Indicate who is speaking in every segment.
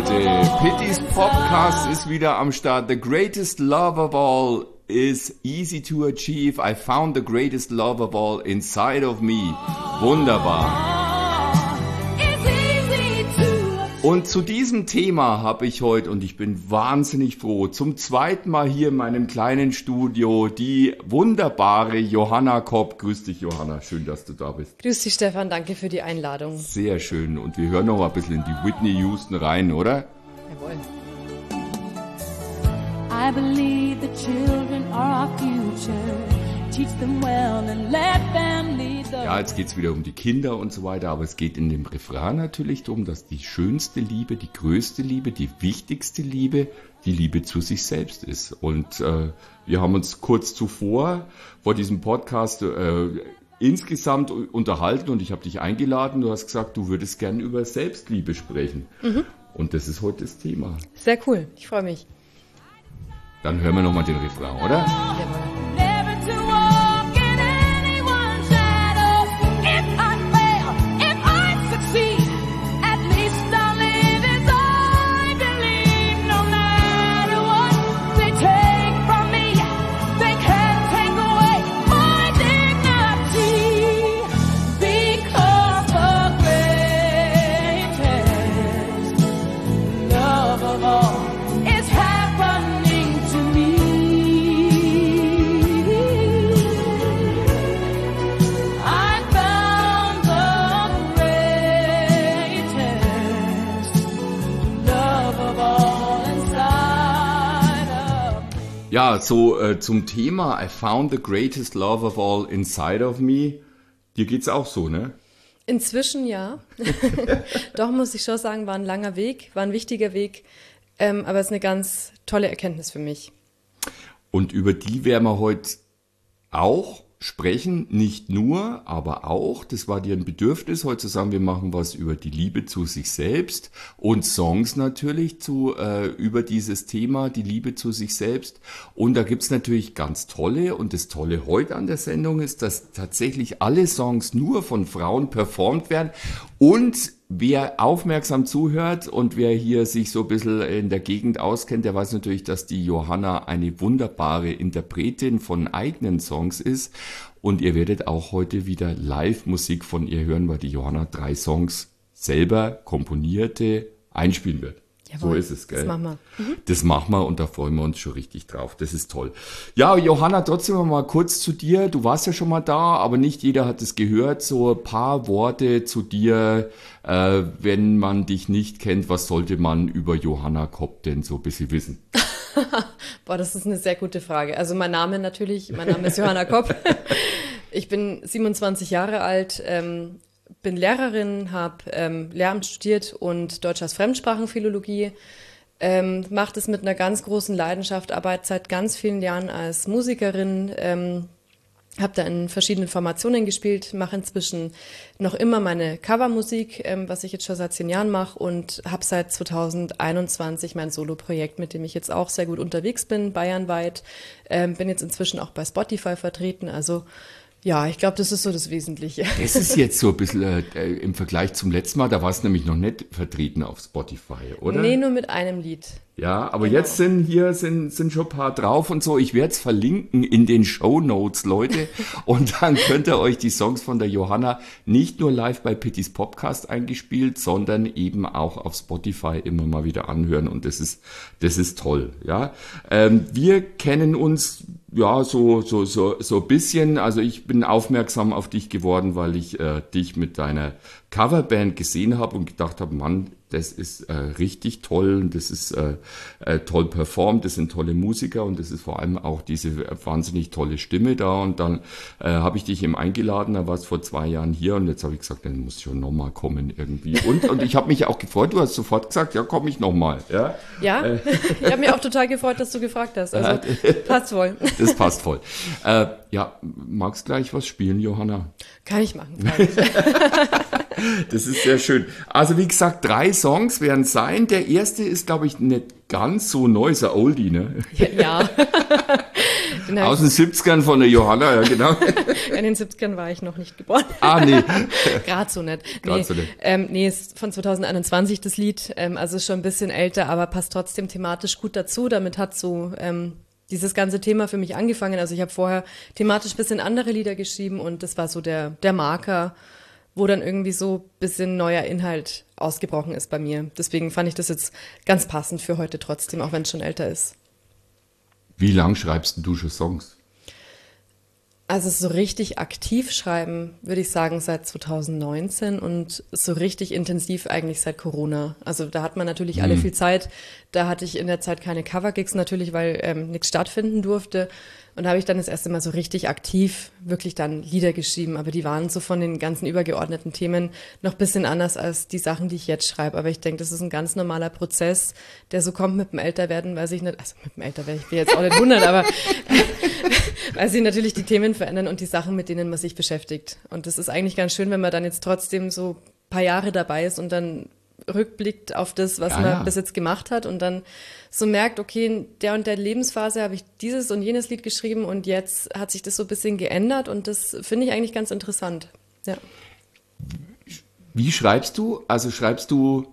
Speaker 1: Leute, Pittys Podcast ist wieder am Start. The greatest love of all is easy to achieve. I found the greatest love of all inside of me. Wunderbar. Und zu diesem Thema habe ich heute, und ich bin wahnsinnig froh, zum zweiten Mal hier in meinem kleinen Studio die wunderbare Johanna Kopp. Grüß dich, Johanna. Schön, dass du da bist.
Speaker 2: Grüß dich, Stefan. Danke für die Einladung.
Speaker 1: Sehr schön. Und wir hören noch ein bisschen in die Whitney Houston rein, oder?
Speaker 2: Jawohl.
Speaker 3: I believe the children are our future. Teach them well and let them lead the...
Speaker 1: Ja, jetzt geht's wieder um die Kinder und so weiter, aber es geht in dem Refrain natürlich darum, dass die schönste Liebe, die größte Liebe, die wichtigste Liebe, die Liebe zu sich selbst ist. Und wir haben uns kurz zuvor vor diesem Podcast insgesamt unterhalten und ich habe dich eingeladen. Du hast gesagt, du würdest gern über Selbstliebe sprechen. Mhm. Und das ist heute das Thema.
Speaker 2: Sehr cool, ich freue mich.
Speaker 1: Dann hören wir nochmal den Refrain, oder?
Speaker 2: Jawohl.
Speaker 1: Ja, so zum Thema I found the greatest love of all inside of me. Dir geht's auch so, ne?
Speaker 2: Inzwischen ja. Doch, muss ich schon sagen, war ein langer Weg, war ein wichtiger Weg, aber es ist eine ganz tolle Erkenntnis für mich.
Speaker 1: Und über die werden wir heute auch sprechen, nicht nur, aber auch, das war dir ein Bedürfnis, heute zu sagen, wir machen was über die Liebe zu sich selbst und Songs natürlich über dieses Thema, die Liebe zu sich selbst. Und da gibt's natürlich ganz tolle, und das Tolle heute an der Sendung ist, dass tatsächlich alle Songs nur von Frauen performt werden. Und wer aufmerksam zuhört und wer hier sich so ein bisschen in der Gegend auskennt, der weiß natürlich, dass die Johanna eine wunderbare Interpretin von eigenen Songs ist. Und ihr werdet auch heute wieder Live-Musik von ihr hören, weil die Johanna 3 Songs selber komponierte einspielen wird.
Speaker 2: Jawohl,
Speaker 1: so ist es, gell?
Speaker 2: Das machen wir. Mhm.
Speaker 1: Das machen wir und da freuen wir uns schon richtig drauf. Das ist toll. Ja, Johanna, trotzdem mal kurz zu dir. Du warst ja schon mal da, aber nicht jeder hat es gehört. So ein paar Worte zu dir. Wenn man dich nicht kennt, was sollte man über Johanna Kopp denn so ein bisschen wissen?
Speaker 2: Boah, das ist eine sehr gute Frage. Also mein Name ist Johanna Kopp. Ich bin 27 Jahre alt, bin Lehrerin, habe Lehramt studiert und Deutsch als Fremdsprachenphilologie, mache das mit einer ganz großen Leidenschaft, arbeite seit ganz vielen Jahren als Musikerin, habe da in verschiedenen Formationen gespielt, mache inzwischen noch immer meine Covermusik, was ich jetzt schon seit 10 Jahren mache und habe seit 2021 mein Soloprojekt, mit dem ich jetzt auch sehr gut unterwegs bin, bayernweit, bin jetzt inzwischen auch bei Spotify vertreten, also ja, ich glaube, das ist so das Wesentliche.
Speaker 1: Das ist jetzt so ein bisschen im Vergleich zum letzten Mal, da war es nämlich noch nicht vertreten auf Spotify, oder?
Speaker 2: Nee, nur mit einem Lied.
Speaker 1: Ja, aber genau. Jetzt sind schon ein paar drauf und so. Ich werde es verlinken in den Shownotes, Leute. Und dann könnt ihr euch die Songs von der Johanna nicht nur live bei Pittys Podcast eingespielt, sondern eben auch auf Spotify immer mal wieder anhören. Und das ist toll, ja. Wir kennen uns ja so ein bisschen. Also ich bin aufmerksam auf dich geworden, weil ich dich mit deiner Coverband gesehen habe und gedacht habe, Mann, das ist richtig toll und das ist toll performt, das sind tolle Musiker und das ist vor allem auch diese wahnsinnig tolle Stimme da und dann habe ich dich eben eingeladen, da warst vor 2 Jahren hier und jetzt habe ich gesagt, dann muss schon nochmal kommen irgendwie und ich habe mich auch gefreut, du hast sofort gesagt, ja, komm ich nochmal.
Speaker 2: Ja, ich habe mich auch total gefreut, dass du gefragt hast, also passt voll.
Speaker 1: Das passt voll. Ja, magst gleich was spielen, Johanna?
Speaker 2: Kann ich machen.
Speaker 1: Das ist sehr schön. Also wie gesagt, 3 Songs werden es sein. Der erste ist, glaube ich, nicht ganz so neu, ist ein Oldie, ne?
Speaker 2: Ja.
Speaker 1: Aus den 70ern von der Johanna, ja genau.
Speaker 2: In den 70ern war ich noch nicht geboren.
Speaker 1: Ah, nee.
Speaker 2: Gerade so nicht.
Speaker 1: Grad so nicht.
Speaker 2: Nee, ist von 2021 das Lied, also ist schon ein bisschen älter, aber passt trotzdem thematisch gut dazu. Damit hat so dieses ganze Thema für mich angefangen. Also ich habe vorher thematisch ein bisschen andere Lieder geschrieben und das war so der Marker, wo dann irgendwie so ein bisschen neuer Inhalt ausgebrochen ist bei mir. Deswegen fand ich das jetzt ganz passend für heute trotzdem, auch wenn es schon älter ist.
Speaker 1: Wie lang schreibst du schon Songs?
Speaker 2: Also so richtig aktiv schreiben, würde ich sagen, seit 2019 und so richtig intensiv eigentlich seit Corona. Also da hat man natürlich alle viel Zeit. Da hatte ich in der Zeit keine Covergigs natürlich, weil nichts stattfinden durfte. Und da habe ich dann das erste Mal so richtig aktiv wirklich dann Lieder geschrieben. Aber die waren so von den ganzen übergeordneten Themen noch ein bisschen anders als die Sachen, die ich jetzt schreibe. Aber ich denke, das ist ein ganz normaler Prozess, der so kommt mit dem Älterwerden, weiß ich nicht, also mit dem Älterwerden, ich bin jetzt auch nicht 100, aber weil sich natürlich die Themen verändern und die Sachen, mit denen man sich beschäftigt. Und das ist eigentlich ganz schön, wenn man dann jetzt trotzdem so ein paar Jahre dabei ist und dann rückblickt auf das, was man bis jetzt gemacht hat und dann so merkt, okay, in der und der Lebensphase habe ich dieses und jenes Lied geschrieben und jetzt hat sich das so ein bisschen geändert und das finde ich eigentlich ganz interessant. Ja.
Speaker 1: Wie schreibst du? Also schreibst du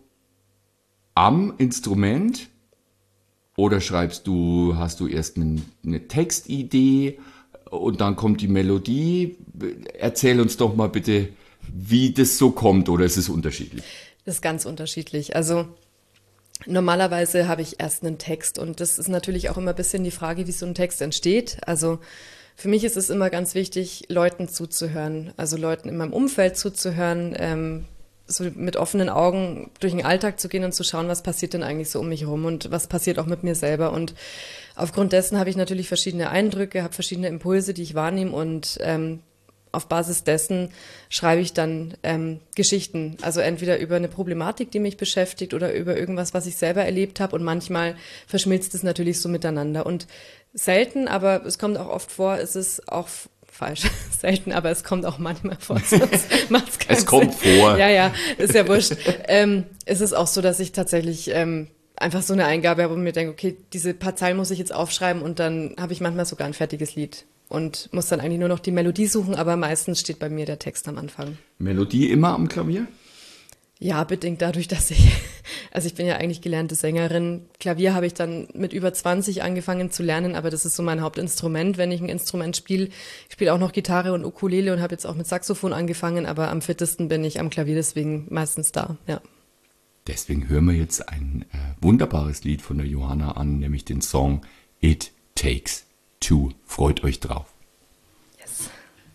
Speaker 1: am Instrument oder hast du erst eine Textidee und dann kommt die Melodie? Erzähl uns doch mal bitte, wie das so kommt, oder ist es unterschiedlich?
Speaker 2: Das ist ganz unterschiedlich. Also normalerweise habe ich erst einen Text und das ist natürlich auch immer ein bisschen die Frage, wie so ein Text entsteht. Also für mich ist es immer ganz wichtig, Leuten zuzuhören, also Leuten in meinem Umfeld zuzuhören, so mit offenen Augen durch den Alltag zu gehen und zu schauen, was passiert denn eigentlich so um mich herum und was passiert auch mit mir selber. Und aufgrund dessen habe ich natürlich verschiedene Eindrücke, habe verschiedene Impulse, die ich wahrnehme und auf Basis dessen schreibe ich dann Geschichten, also entweder über eine Problematik, die mich beschäftigt oder über irgendwas, was ich selber erlebt habe und manchmal verschmilzt es natürlich so miteinander und selten, aber es kommt auch oft vor, es ist auch falsch, selten, aber es kommt auch manchmal vor, sonst macht's keinen Sinn.
Speaker 1: Kommt vor.
Speaker 2: Ja, ist ja wurscht. Es ist auch so, dass ich tatsächlich einfach so eine Eingabe habe und mir denke, okay, diese paar Zeilen muss ich jetzt aufschreiben und dann habe ich manchmal sogar ein fertiges Lied. Und muss dann eigentlich nur noch die Melodie suchen, aber meistens steht bei mir der Text am Anfang.
Speaker 1: Melodie immer am Klavier?
Speaker 2: Ja, bedingt dadurch, dass ich bin ja eigentlich gelernte Sängerin. Klavier habe ich dann mit über 20 angefangen zu lernen, aber das ist so mein Hauptinstrument, wenn ich ein Instrument spiele. Ich spiele auch noch Gitarre und Ukulele und habe jetzt auch mit Saxophon angefangen, aber am fittesten bin ich am Klavier, deswegen meistens da, ja.
Speaker 1: Deswegen hören wir jetzt ein wunderbares Lied von der Johanna an, nämlich den Song It Takes Two. Freut euch drauf.
Speaker 2: Yes.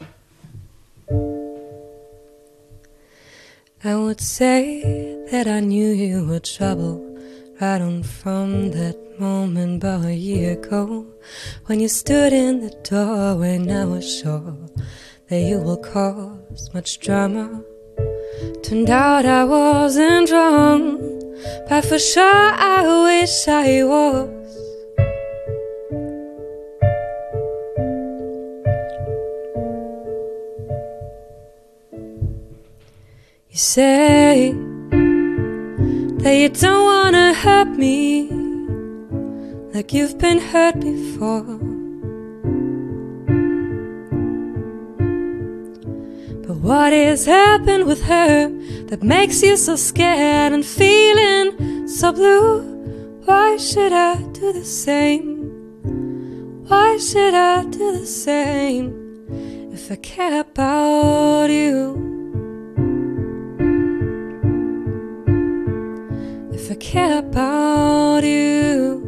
Speaker 3: I would say that I knew you were trouble right on from that moment about a year ago when you stood in the doorway and I was sure that you will cause much drama. Turned out I wasn't wrong, but for sure I wish I was. You say that you don't wanna hurt me like you've been hurt before, but what has happened with her that makes you so scared and feeling so blue? Why should I do the same? Why should I do the same if I care about you? If I care about you.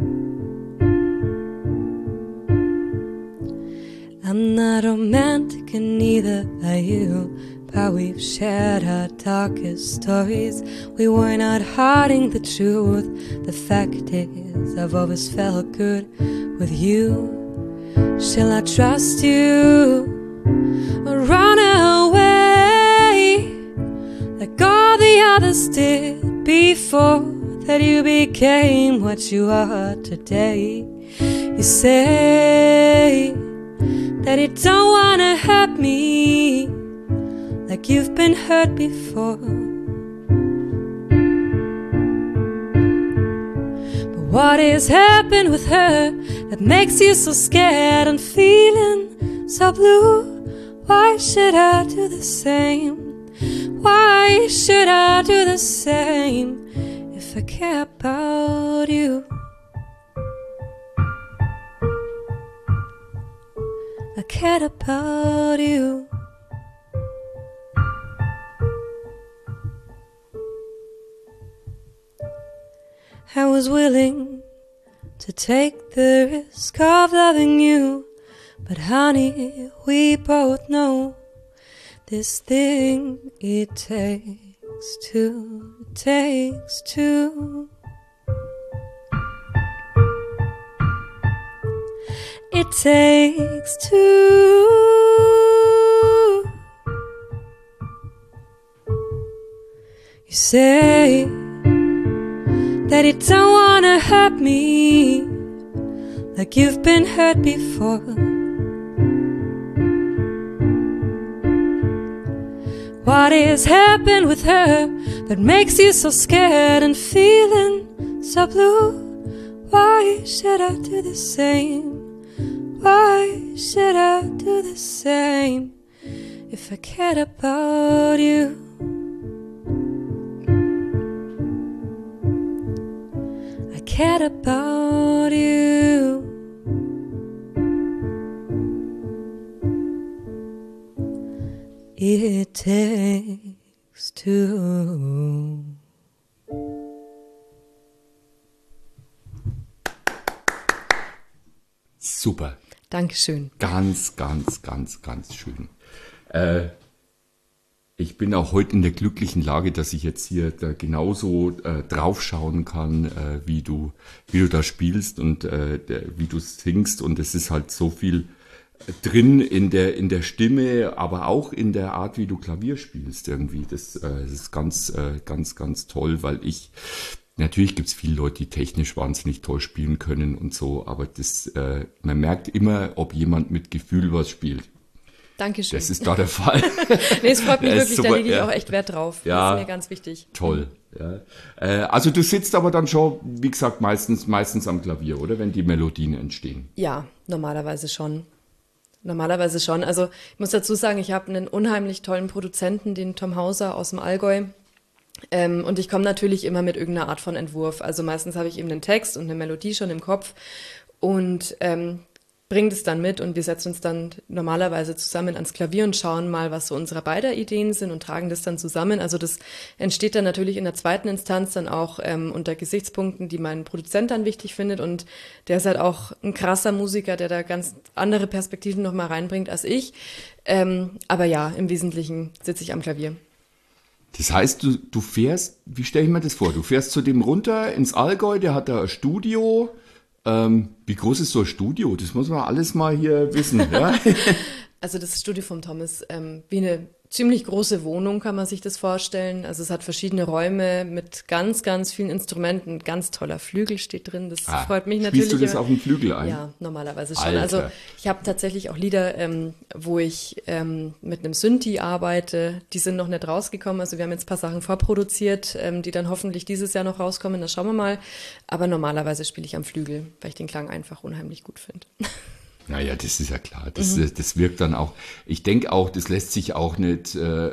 Speaker 3: I'm not romantic and neither are you, but we've shared our darkest stories. We were not hiding the truth. The fact is I've always felt good with you. Shall I trust you or run away like all the others did before that you became what you are today? You say that you don't wanna hurt me like you've been hurt before, but what has happened with her that makes you so scared and feeling so blue? Why should I do the same? Why should I do the same if I care about you? I cared about you. I was willing to take the risk of loving you, but honey, we both know this thing it takes two. It takes two. You say that you don't wanna hurt me like you've been hurt before. What has happened with her that makes you so scared and feeling so blue? Why should I do the same? Why should I do the same if I cared about you? I cared about you. It takes two.
Speaker 1: Super.
Speaker 2: Dankeschön.
Speaker 1: Ganz, ganz, ganz, ganz schön. Ich bin auch heute in der glücklichen Lage, dass ich jetzt hier da genauso draufschauen kann, wie du da spielst und wie du singst. Und es ist halt so viel drin in der Stimme, aber auch in der Art, wie du Klavier spielst irgendwie. Das ist ganz, ganz, ganz toll, weil natürlich gibt es viele Leute, die technisch wahnsinnig toll spielen können und so, aber man merkt immer, ob jemand mit Gefühl was spielt.
Speaker 2: Dankeschön.
Speaker 1: Das ist da der Fall.
Speaker 2: Nee, es freut mich wirklich,
Speaker 1: super,
Speaker 2: da lege ich auch echt Wert drauf.
Speaker 1: Ja,
Speaker 2: das ist mir ganz wichtig.
Speaker 1: Toll. Ja. Also du sitzt aber dann schon, wie gesagt, meistens am Klavier, oder? Wenn die Melodien entstehen.
Speaker 2: Ja, normalerweise schon. Also ich muss dazu sagen, ich habe einen unheimlich tollen Produzenten, den Tom Hauser aus dem Allgäu. Und ich komme natürlich immer mit irgendeiner Art von Entwurf. Also meistens habe ich eben einen Text und eine Melodie schon im Kopf und bringe das dann mit und wir setzen uns dann normalerweise zusammen ans Klavier und schauen mal, was so unsere beider Ideen sind und tragen das dann zusammen. Also das entsteht dann natürlich in der zweiten Instanz dann auch unter Gesichtspunkten, die mein Produzent dann wichtig findet und der ist halt auch ein krasser Musiker, der da ganz andere Perspektiven nochmal reinbringt als ich. Aber ja, im Wesentlichen sitze ich am Klavier.
Speaker 1: Das heißt, du fährst, wie stelle ich mir das vor? Du fährst zu dem runter ins Allgäu, der hat da ein Studio. Wie groß ist so ein Studio? Das muss man alles mal hier wissen. Ja?
Speaker 2: Also das Studio vom Tom ist wie eine ziemlich große Wohnung, kann man sich das vorstellen. Also es hat verschiedene Räume mit ganz, ganz vielen Instrumenten. Ganz toller Flügel steht drin. Das freut mich natürlich.
Speaker 1: Spielst du das auf dem Flügel ein?
Speaker 2: Ja, normalerweise schon.
Speaker 1: Alter.
Speaker 2: Also ich habe tatsächlich auch Lieder, wo ich mit einem Synthi arbeite. Die sind noch nicht rausgekommen. Also wir haben jetzt ein paar Sachen vorproduziert, die dann hoffentlich dieses Jahr noch rauskommen. Da schauen wir mal. Aber normalerweise spiele ich am Flügel, weil ich den Klang einfach unheimlich gut finde.
Speaker 1: Naja, das ist ja klar. Das wirkt dann auch. Ich denke auch, das lässt sich auch nicht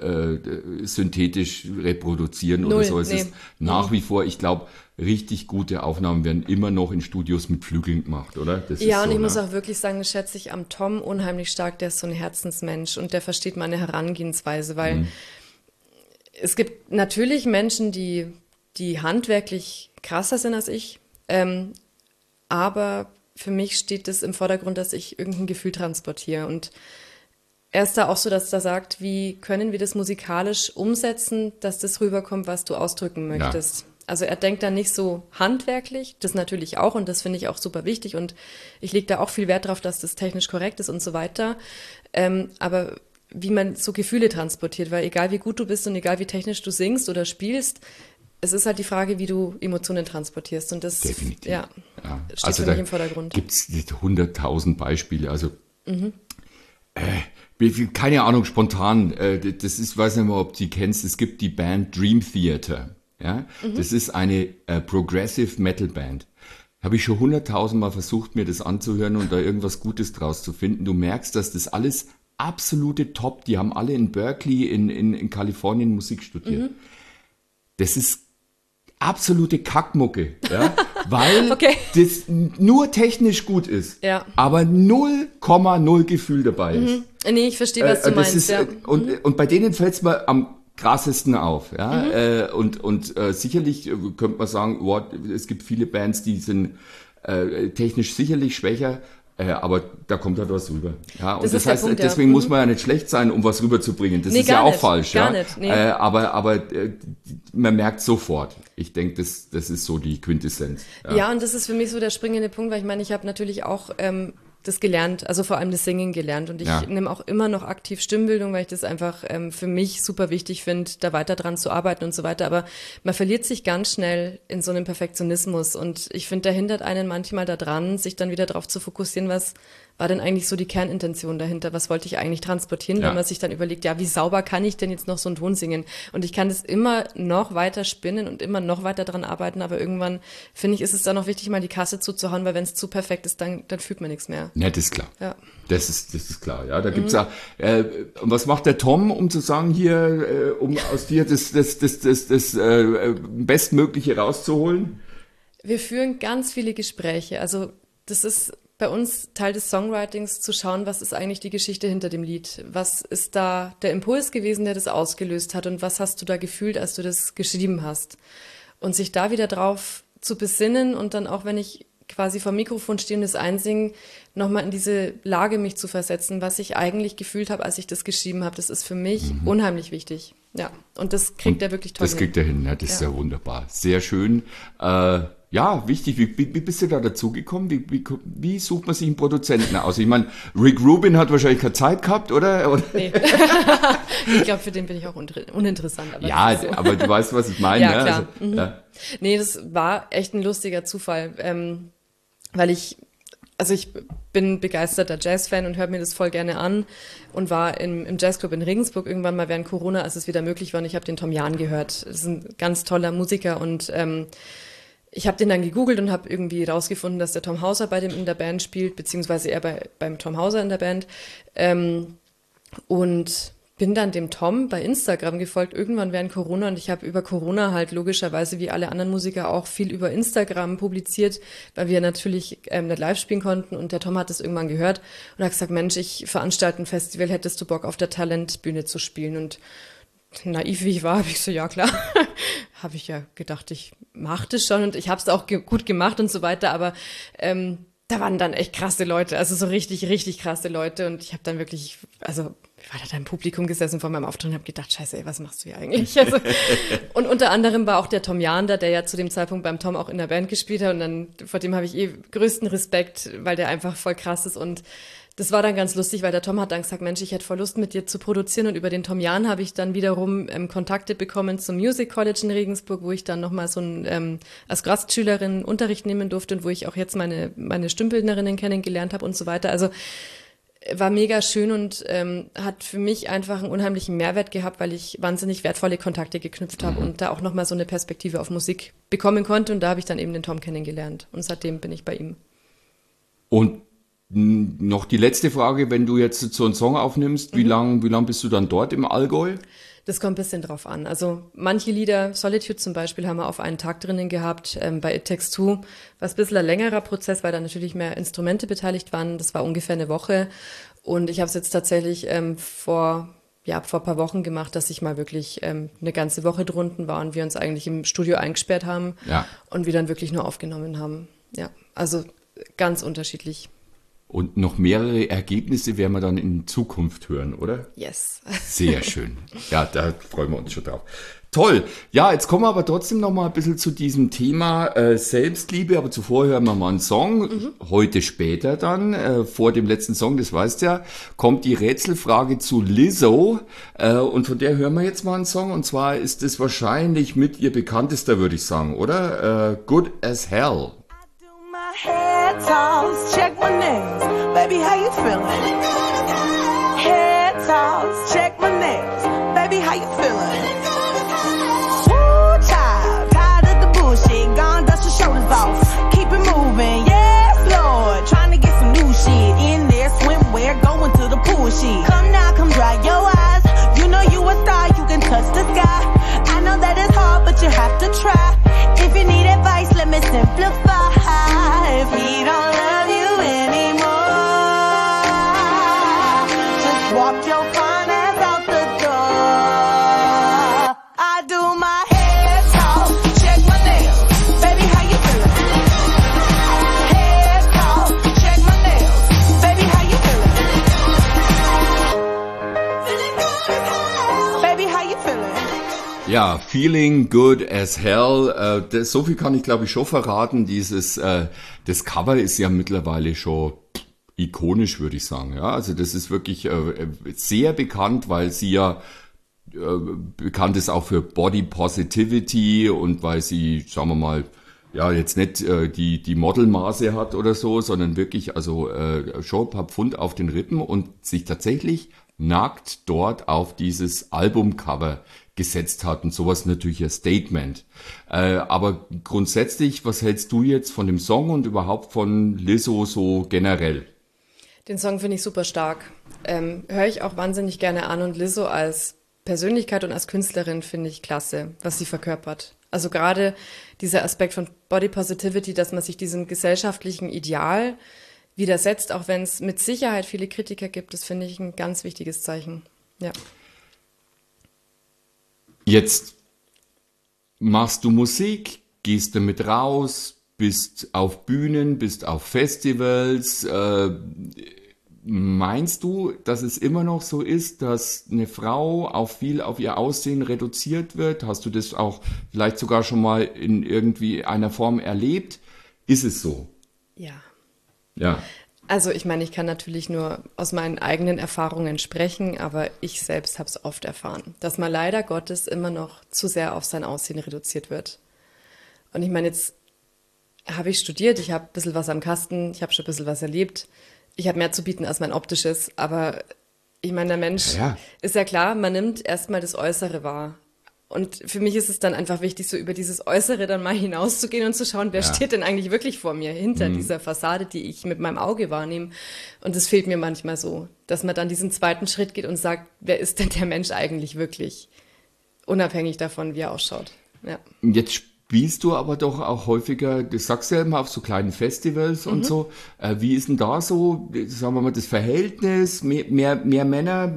Speaker 1: synthetisch reproduzieren oder so. Es ist nach wie vor, ich glaube, richtig gute Aufnahmen werden immer noch in Studios mit Flügeln gemacht, oder? Das
Speaker 2: ja,
Speaker 1: ist
Speaker 2: und
Speaker 1: so,
Speaker 2: ich muss auch wirklich sagen, das schätze ich am Tom unheimlich stark. Der ist so ein Herzensmensch und der versteht meine Herangehensweise, weil es gibt natürlich Menschen, die handwerklich krasser sind als ich, aber für mich steht es im Vordergrund, dass ich irgendein Gefühl transportiere. Und er ist da auch so, dass er sagt, wie können wir das musikalisch umsetzen, dass das rüberkommt, was du ausdrücken möchtest. Ja. Also er denkt da nicht so handwerklich, das natürlich auch und das finde ich auch super wichtig und ich lege da auch viel Wert drauf, dass das technisch korrekt ist und so weiter. Aber wie man so Gefühle transportiert, weil egal wie gut du bist und egal wie technisch du singst oder spielst, es ist halt die Frage, wie du Emotionen transportierst und das
Speaker 1: definitiv.
Speaker 2: Ja, steht für mich im Vordergrund.
Speaker 1: Gibt es 100.000 Beispiele, also keine Ahnung, spontan, das ist, weiß nicht mal, ob du die kennst, es gibt die Band Dream Theater, ja, das ist eine Progressive Metal Band. Habe ich schon 100.000 Mal versucht, mir das anzuhören und da irgendwas Gutes draus zu finden. Du merkst, dass das alles absolute Top. Die haben alle in Berkeley in Kalifornien Musik studiert. Das ist absolute Kackmucke, ja, weil das nur technisch gut ist, aber 0,0 Gefühl dabei ist.
Speaker 2: Nee, ich verstehe, was du meinst.
Speaker 1: Ist, und bei denen fällt es mir am krassesten auf, ja, und sicherlich könnte man sagen, es gibt viele Bands, die sind technisch sicherlich schwächer, aber da kommt halt was rüber. Ja, und das heißt, Punkt, deswegen muss man ja nicht schlecht sein, um was rüberzubringen. Das ist ja auch falsch. Gar nicht. Nee. Aber man merkt sofort. Ich denke, das ist so die Quintessenz.
Speaker 2: Ja, und das ist für mich so der springende Punkt, weil ich meine, ich habe natürlich auch das gelernt, also vor allem das Singen gelernt. Und ich nehme auch immer noch aktiv Stimmbildung, weil ich das einfach für mich super wichtig finde, da weiter dran zu arbeiten und so weiter. Aber man verliert sich ganz schnell in so einem Perfektionismus. Und ich finde, der hindert einen manchmal daran, sich dann wieder darauf zu fokussieren, was war denn eigentlich so die Kernintention dahinter? Was wollte ich eigentlich transportieren, wenn man sich dann überlegt, ja, wie sauber kann ich denn jetzt noch so einen Ton singen? Und ich kann das immer noch weiter spinnen und immer noch weiter dran arbeiten, aber irgendwann, finde ich, ist es dann noch wichtig, mal die Kasse zuzuhauen, weil wenn es zu perfekt ist, dann fühlt man nichts mehr.
Speaker 1: Ja, das ist klar. Ja. Das ist klar, ja. Da gibt's ja, was macht der Tom, um zu sagen, hier, um aus dir das Bestmögliche rauszuholen?
Speaker 2: Wir führen ganz viele Gespräche. Also, das ist bei uns Teil des Songwritings, zu schauen, was ist eigentlich die Geschichte hinter dem Lied? Was ist da der Impuls gewesen, der das ausgelöst hat? Und was hast du da gefühlt, als du das geschrieben hast? Und sich da wieder drauf zu besinnen und dann auch, wenn ich quasi vor dem Mikrofon stehe und das einsingen, nochmal in diese Lage mich zu versetzen, was ich eigentlich gefühlt habe, als ich das geschrieben habe. Das ist für mich unheimlich wichtig. Ja, und das kriegt er wirklich toll hin.
Speaker 1: Das kriegt er hin, ja, das ist ja wunderbar. Sehr schön. Ja, wichtig. Wie bist du da dazugekommen? Wie sucht man sich einen Produzenten aus? Ich meine, Rick Rubin hat wahrscheinlich keine Zeit gehabt, oder?
Speaker 2: Nee. Ich glaube, für den bin ich auch uninteressant. Aber
Speaker 1: ja, so. Aber du weißt, was ich meine.
Speaker 2: Ja, klar. Also, Nee, das war echt ein lustiger Zufall, weil ich bin begeisterter Jazzfan und höre mir das voll gerne an und war im Jazzclub in Regensburg irgendwann mal während Corona, als es wieder möglich war, und ich habe den Tom Jahn gehört. Das ist ein ganz toller Musiker und ich habe den dann gegoogelt und habe irgendwie rausgefunden, dass der Tom Hauser bei dem in der Band spielt, beziehungsweise er beim Tom Hauser in der Band. Und bin dann dem Tom bei Instagram gefolgt, irgendwann während Corona, und ich habe über Corona halt logischerweise wie alle anderen Musiker auch viel über Instagram publiziert, weil wir natürlich nicht live spielen konnten, und der Tom hat das irgendwann gehört und hat gesagt, Mensch, ich veranstalte ein Festival, hättest du Bock auf der Talentbühne zu spielen? Und naiv wie ich war, habe ich so, ja klar, habe ich ja gedacht, ich mache das schon, und ich habe es auch gut gemacht und so weiter, aber da waren dann echt krasse Leute, also so richtig, richtig krasse Leute, und ich habe dann wirklich, also ich war da im Publikum gesessen vor meinem Auftritt und habe gedacht, scheiße, ey, was machst du hier eigentlich? Also, und unter anderem war auch der Tom Jahn da, der ja zu dem Zeitpunkt beim Tom auch in der Band gespielt hat, und dann vor dem habe ich größten Respekt, weil der einfach voll krass ist, und das war dann ganz lustig, weil der Tom hat dann gesagt, Mensch, ich hätte voll Lust, mit dir zu produzieren, und über den Tom Jahn habe ich dann wiederum Kontakte bekommen zum Music College in Regensburg, wo ich dann nochmal so als Gastschülerin Unterricht nehmen durfte und wo ich auch jetzt meine Stimmbildnerinnen kennengelernt habe und so weiter. Also war mega schön und hat für mich einfach einen unheimlichen Mehrwert gehabt, weil ich wahnsinnig wertvolle Kontakte geknüpft habe und da auch nochmal so eine Perspektive auf Musik bekommen konnte, und da habe ich dann eben den Tom kennengelernt, und seitdem bin ich bei ihm.
Speaker 1: Und noch die letzte Frage, wenn du jetzt so einen Song aufnimmst, wie lang bist du dann dort im Allgäu?
Speaker 2: Das kommt ein bisschen drauf an. Also manche Lieder, Solitude zum Beispiel, haben wir auf einen Tag drinnen gehabt, bei It Takes Two. War ein bisschen ein längerer Prozess, weil da natürlich mehr Instrumente beteiligt waren. Das war ungefähr eine Woche. Und ich habe es jetzt tatsächlich vor ein paar Wochen gemacht, dass ich mal wirklich eine ganze Woche drunten war und wir uns eigentlich im Studio eingesperrt haben und wir dann wirklich nur aufgenommen haben. Ja, also ganz unterschiedlich.
Speaker 1: Und noch mehrere Ergebnisse werden wir dann in Zukunft hören, oder?
Speaker 2: Yes.
Speaker 1: Sehr schön. Ja, da freuen wir uns schon drauf. Toll. Ja, jetzt kommen wir aber trotzdem noch mal ein bisschen zu diesem Thema Selbstliebe. Aber zuvor hören wir mal einen Song. Heute später dann, vor dem letzten Song, das weißt ja, kommt die Rätselfrage zu Lizzo. Und von der hören wir jetzt mal einen Song. Und zwar ist es wahrscheinlich mit ihr bekanntester, würde ich sagen, oder? Good as Hell.
Speaker 4: Head toss, check my nails. Baby, how you feeling? Head toss, check my nails. Baby, how you feeling? Woo, child, tired of the bullshit. Gone, dust your shoulders off. Keep it moving, yes, Lord. Trying to get some new shit in there. Swimwear, going to the pool shit. Come walk your fine ass out the door. I do my head talk, check my nails. Baby, how you feeling? Head talk, check my nails. Baby, how you feeling? Feeling good as hell. Baby, how you feeling?
Speaker 1: Ja, Feeling Good as Hell. So viel kann ich, glaube ich, schon verraten. Das Cover ist ja mittlerweile schon ikonisch, würde ich sagen. Ja, also das ist wirklich sehr bekannt, weil sie ja bekannt ist auch für Body Positivity und weil sie, sagen wir mal, ja, jetzt nicht die Modelmaße hat oder so, sondern wirklich also schon ein paar Pfund auf den Rippen und sich tatsächlich nackt dort auf dieses Albumcover gesetzt hat und sowas natürlich ein Statement. Aber grundsätzlich, was hältst du jetzt von dem Song und überhaupt von Lizzo so generell?
Speaker 2: Den Song finde ich super stark. Höre ich auch wahnsinnig gerne an und Lizzo als Persönlichkeit und als Künstlerin finde ich klasse, was sie verkörpert. Also gerade dieser Aspekt von Body Positivity, dass man sich diesem gesellschaftlichen Ideal widersetzt, auch wenn es mit Sicherheit viele Kritiker gibt, das finde ich ein ganz wichtiges Zeichen. Ja.
Speaker 1: Jetzt machst du Musik, gehst damit raus, bist auf Bühnen, bist auf Festivals. Meinst du, dass es immer noch so ist, dass eine Frau auch viel auf ihr Aussehen reduziert wird? Hast du das auch vielleicht sogar schon mal in irgendwie einer Form erlebt? Ist es so?
Speaker 2: Ja.
Speaker 1: Ja.
Speaker 2: Also ich meine, ich kann natürlich nur aus meinen eigenen Erfahrungen sprechen, aber ich selbst habe es oft erfahren, dass man leider Gottes immer noch zu sehr auf sein Aussehen reduziert wird. Und ich meine, jetzt habe ich studiert, ich habe ein bisschen was am Kasten, ich habe schon ein bisschen was erlebt. Ich habe mehr zu bieten als mein Optisches, aber ich meine, der Mensch ist ja klar, man nimmt erstmal das Äußere wahr. Und für mich ist es dann einfach wichtig, so über dieses Äußere dann mal hinauszugehen und zu schauen, wer steht denn eigentlich wirklich vor mir, hinter dieser Fassade, die ich mit meinem Auge wahrnehme. Und das fehlt mir manchmal so, dass man dann diesen zweiten Schritt geht und sagt, wer ist denn der Mensch eigentlich wirklich? Unabhängig davon, wie er ausschaut. Ja.
Speaker 1: Jetzt spielst du aber doch auch häufiger, das sagst du ja immer, auf so kleinen Festivals und so. Wie ist denn da so, sagen wir mal, das Verhältnis? Mehr Männer,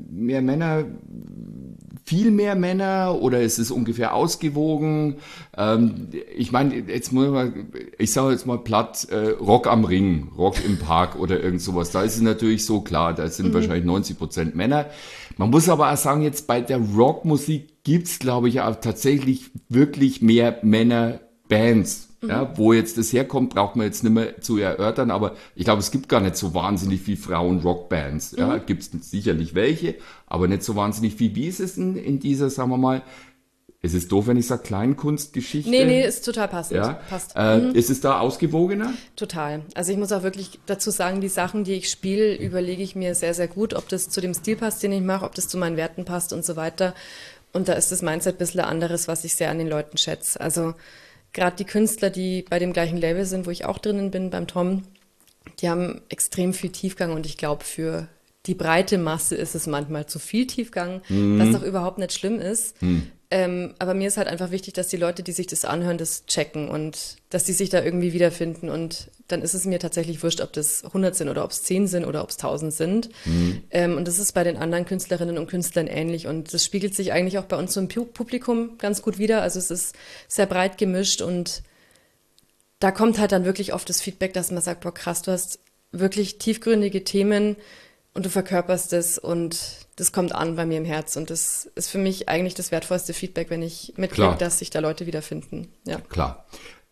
Speaker 1: viel mehr Männer oder ist es ungefähr ausgewogen? Ich meine, jetzt muss ich sage jetzt mal platt, Rock am Ring, Rock im Park oder irgend sowas. Da ist es natürlich so klar, da sind wahrscheinlich 90% Männer. Man muss aber auch sagen, jetzt bei der Rockmusik gibt's, glaube ich, auch tatsächlich wirklich mehr Männerbands. Ja, wo jetzt das herkommt, braucht man jetzt nicht mehr zu erörtern, aber ich glaube, es gibt gar nicht so wahnsinnig viel Frauen-Rockbands. Ja, gibt's sicherlich welche, aber nicht so wahnsinnig viel. Wie ist es denn in dieser, sagen wir mal, es ist doof, wenn ich sage Kleinkunstgeschichte?
Speaker 2: Nee, ist total passend.
Speaker 1: Ja?
Speaker 2: Passt.
Speaker 1: Ist es da ausgewogener?
Speaker 2: Total. Also ich muss auch wirklich dazu sagen, die Sachen, die ich spiele, überlege ich mir sehr, sehr gut, ob das zu dem Stil passt, den ich mache, ob das zu meinen Werten passt und so weiter. Und da ist das Mindset ein bisschen anderes, was ich sehr an den Leuten schätze. Also gerade die Künstler, die bei dem gleichen Label sind, wo ich auch drinnen bin, beim Tom, die haben extrem viel Tiefgang und ich glaube, für die breite Masse ist es manchmal zu viel Tiefgang, was doch überhaupt nicht schlimm ist. Aber mir ist halt einfach wichtig, dass die Leute, die sich das anhören, das checken und dass die sich da irgendwie wiederfinden. Und dann ist es mir tatsächlich wurscht, ob das 100 sind oder ob es 10 sind oder ob es 1000 sind. Und das ist bei den anderen Künstlerinnen und Künstlern ähnlich. Und das spiegelt sich eigentlich auch bei uns so im Publikum ganz gut wider. Also es ist sehr breit gemischt und da kommt halt dann wirklich oft das Feedback, dass man sagt, boah krass, du hast wirklich tiefgründige Themen und du verkörperst es und das kommt an bei mir im Herz. Und das ist für mich eigentlich das wertvollste Feedback, wenn ich mitkriege, dass sich da Leute wiederfinden. Ja.
Speaker 1: Klar.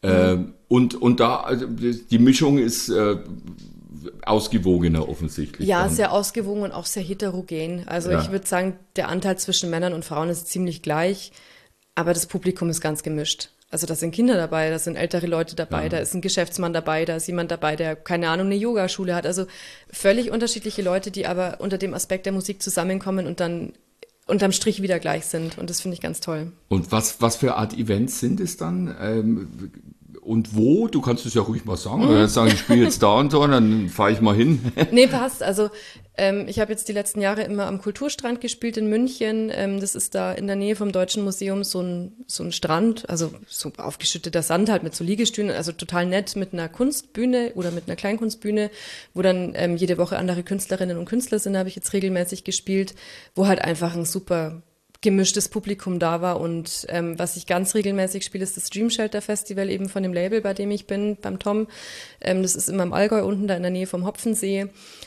Speaker 1: Und da, also die Mischung ist ausgewogener offensichtlich.
Speaker 2: Ja,
Speaker 1: dann.
Speaker 2: sehr ausgewogen und auch sehr heterogen. Also ich würde sagen, der Anteil zwischen Männern und Frauen ist ziemlich gleich, aber das Publikum ist ganz gemischt. Also da sind Kinder dabei, da sind ältere Leute dabei, da ist ein Geschäftsmann dabei, da ist jemand dabei, der, keine Ahnung, eine Yogaschule hat. Also völlig unterschiedliche Leute, die aber unter dem Aspekt der Musik zusammenkommen und dann unterm Strich wieder gleich sind. Und das finde ich ganz toll.
Speaker 1: Und was für Art Events sind es dann? Und wo? Du kannst es ja ruhig mal sagen. Oder sagen, ich spiele jetzt da und so, und dann fahre ich mal hin.
Speaker 2: Nee, passt. Also ich habe jetzt die letzten Jahre immer am Kulturstrand gespielt in München. Das ist da in der Nähe vom Deutschen Museum so ein Strand, also so aufgeschütteter Sand halt mit so Liegestühlen, also total nett mit einer Kunstbühne oder mit einer Kleinkunstbühne, wo dann jede Woche andere Künstlerinnen und Künstler sind, habe ich jetzt regelmäßig gespielt, wo halt einfach ein super gemischtes Publikum da war. Und was ich ganz regelmäßig spiele, ist das Dream Shelter Festival eben von dem Label, bei dem ich bin, beim Tom. Das ist immer im Allgäu unten, da in der Nähe vom Hopfensee.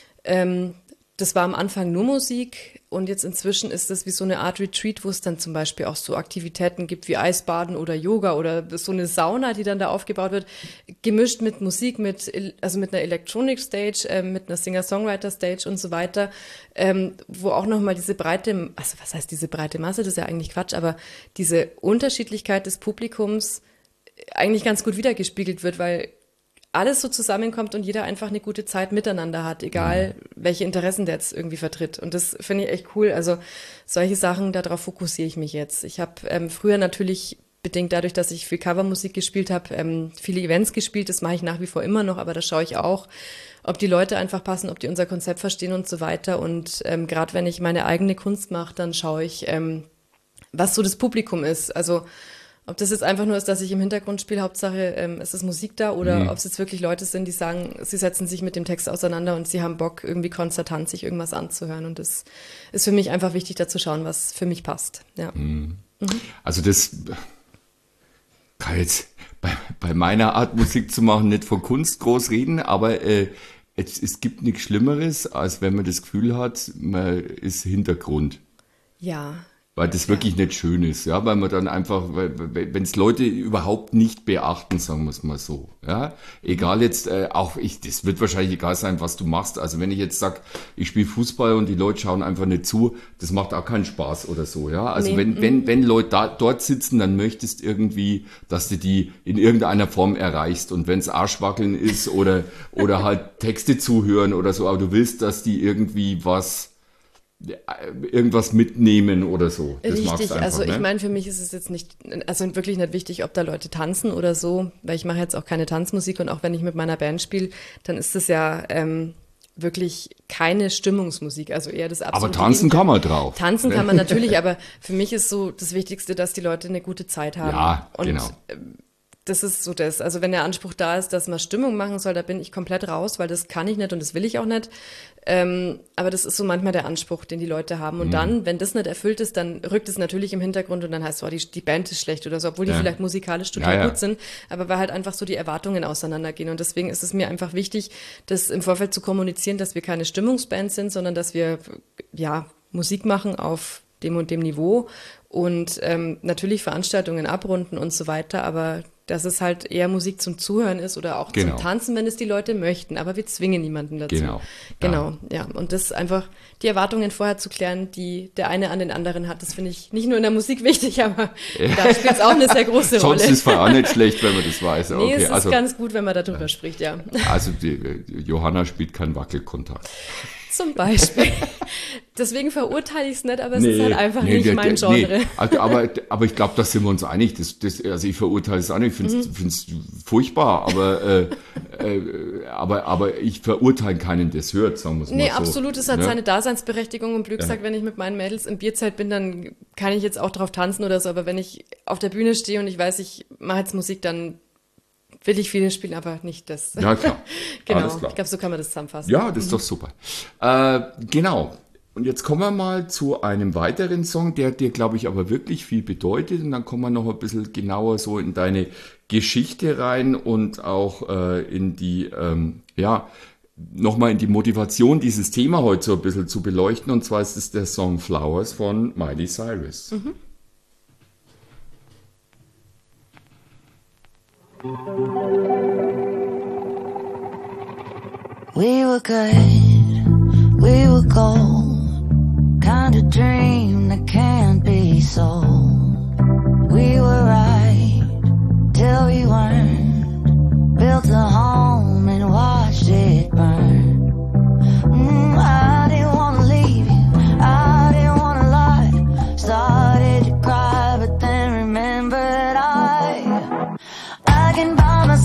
Speaker 2: Das war am Anfang nur Musik und jetzt inzwischen ist das wie so eine Art Retreat, wo es dann zum Beispiel auch so Aktivitäten gibt wie Eisbaden oder Yoga oder so eine Sauna, die dann da aufgebaut wird, gemischt mit Musik, also mit einer Electronic Stage, mit einer Singer-Songwriter Stage und so weiter, wo auch nochmal diese breite, also was heißt diese breite Masse, das ist ja eigentlich Quatsch, aber diese Unterschiedlichkeit des Publikums eigentlich ganz gut wiedergespiegelt wird, weil alles so zusammenkommt und jeder einfach eine gute Zeit miteinander hat, egal welche Interessen der jetzt irgendwie vertritt. Und das finde ich echt cool. Also solche Sachen, darauf fokussiere ich mich jetzt. Ich habe früher natürlich, bedingt dadurch, dass ich viel Covermusik gespielt habe, viele Events gespielt. Das mache ich nach wie vor immer noch, aber da schaue ich auch, ob die Leute einfach passen, ob die unser Konzept verstehen und so weiter. Und gerade wenn ich meine eigene Kunst mache, dann schaue ich, was so das Publikum ist. Also ob das jetzt einfach nur ist, dass ich im Hintergrund spiele, Hauptsache es ist Musik da, oder ob es jetzt wirklich Leute sind, die sagen, sie setzen sich mit dem Text auseinander und sie haben Bock, irgendwie konzertant sich irgendwas anzuhören. Und das ist für mich einfach wichtig, da zu schauen, was für mich passt. Ja.
Speaker 1: Also das kann jetzt bei meiner Art Musik zu machen nicht von Kunst groß reden, aber es gibt nichts Schlimmeres, als wenn man das Gefühl hat, man ist Hintergrund.
Speaker 2: Ja.
Speaker 1: Weil das wirklich nicht schön ist, ja, weil man dann einfach, wenn es Leute überhaupt nicht beachten, sagen wir es mal so, ja, egal jetzt, das wird wahrscheinlich egal sein, was du machst, also wenn ich jetzt sag, ich spiele Fußball und die Leute schauen einfach nicht zu, das macht auch keinen Spaß oder so, ja, also wenn Leute dort sitzen, dann möchtest irgendwie, dass du die in irgendeiner Form erreichst, und wenn es Arschwackeln ist oder halt Texte zuhören oder so, aber du willst, dass die irgendwie irgendwas mitnehmen oder so. Das
Speaker 2: richtig,
Speaker 1: einfach,
Speaker 2: also
Speaker 1: ne?
Speaker 2: ich meine, für mich ist es jetzt nicht, also wirklich nicht wichtig, ob da Leute tanzen oder so, weil ich mache jetzt auch keine Tanzmusik, und auch wenn ich mit meiner Band spiele, dann ist das ja wirklich keine Stimmungsmusik, also eher das absolute.
Speaker 1: Aber tanzen kann man drauf.
Speaker 2: Tanzen kann man natürlich, aber für mich ist so das Wichtigste, dass die Leute eine gute Zeit haben.
Speaker 1: Ja,
Speaker 2: und
Speaker 1: genau.
Speaker 2: Das ist so das. Also wenn der Anspruch da ist, dass man Stimmung machen soll, da bin ich komplett raus, weil das kann ich nicht und das will ich auch nicht. Aber das ist so manchmal der Anspruch, den die Leute haben. Und dann, wenn das nicht erfüllt ist, dann rückt es natürlich im Hintergrund und dann heißt es, die Band ist schlecht oder so, obwohl die vielleicht musikalisch total gut sind, aber weil halt einfach so die Erwartungen auseinandergehen. Und deswegen ist es mir einfach wichtig, das im Vorfeld zu kommunizieren, dass wir keine Stimmungsband sind, sondern dass wir Musik machen auf dem und dem Niveau und natürlich Veranstaltungen abrunden und so weiter, aber dass es halt eher Musik zum Zuhören ist oder auch zum Tanzen, wenn es die Leute möchten. Aber wir zwingen niemanden dazu. Genau. Und das einfach, die Erwartungen vorher zu klären, die der eine an den anderen hat, das finde ich nicht nur in der Musik wichtig, aber da spielt es auch eine sehr große Rolle.
Speaker 1: Sonst ist es auch nicht schlecht, wenn man das weiß.
Speaker 2: Nee, es ist ganz gut, wenn man darüber spricht, ja.
Speaker 1: Also die Johanna spielt keinen Wackelkontakt.
Speaker 2: Zum Beispiel. Deswegen verurteile ich es nicht, aber es ist halt einfach nicht mein Genre.
Speaker 1: Nee. Aber ich glaube, da sind wir uns einig. Also ich verurteile es auch nicht, ich finde es furchtbar, aber ich verurteile keinen, der es hört, sagen wir es mal so.
Speaker 2: Nee, absolut, es hat seine Daseinsberechtigung, und blöd gesagt, wenn ich mit meinen Mädels im Bierzelt bin, dann kann ich jetzt auch drauf tanzen oder so, aber wenn ich auf der Bühne stehe und ich weiß, ich mache jetzt Musik, dann will ich viele spielen, aber nicht das.
Speaker 1: Ja, klar.
Speaker 2: Genau, ich glaube, so kann man das zusammenfassen.
Speaker 1: Ja, das ist doch super. Genau. Und jetzt kommen wir mal zu einem weiteren Song, der dir, glaube ich, aber wirklich viel bedeutet. Und dann kommen wir noch ein bisschen genauer so in deine Geschichte rein und auch in die, nochmal in die Motivation, dieses Thema heute so ein bisschen zu beleuchten. Und zwar ist es der Song Flowers von Miley Cyrus.
Speaker 5: We were good, we were gold, kind of dream that can't be sold. We were right till we weren't, built a home and watched it burn. I didn't wanna leave you, I didn't wanna lie, started to cry but then remembered I can buy myself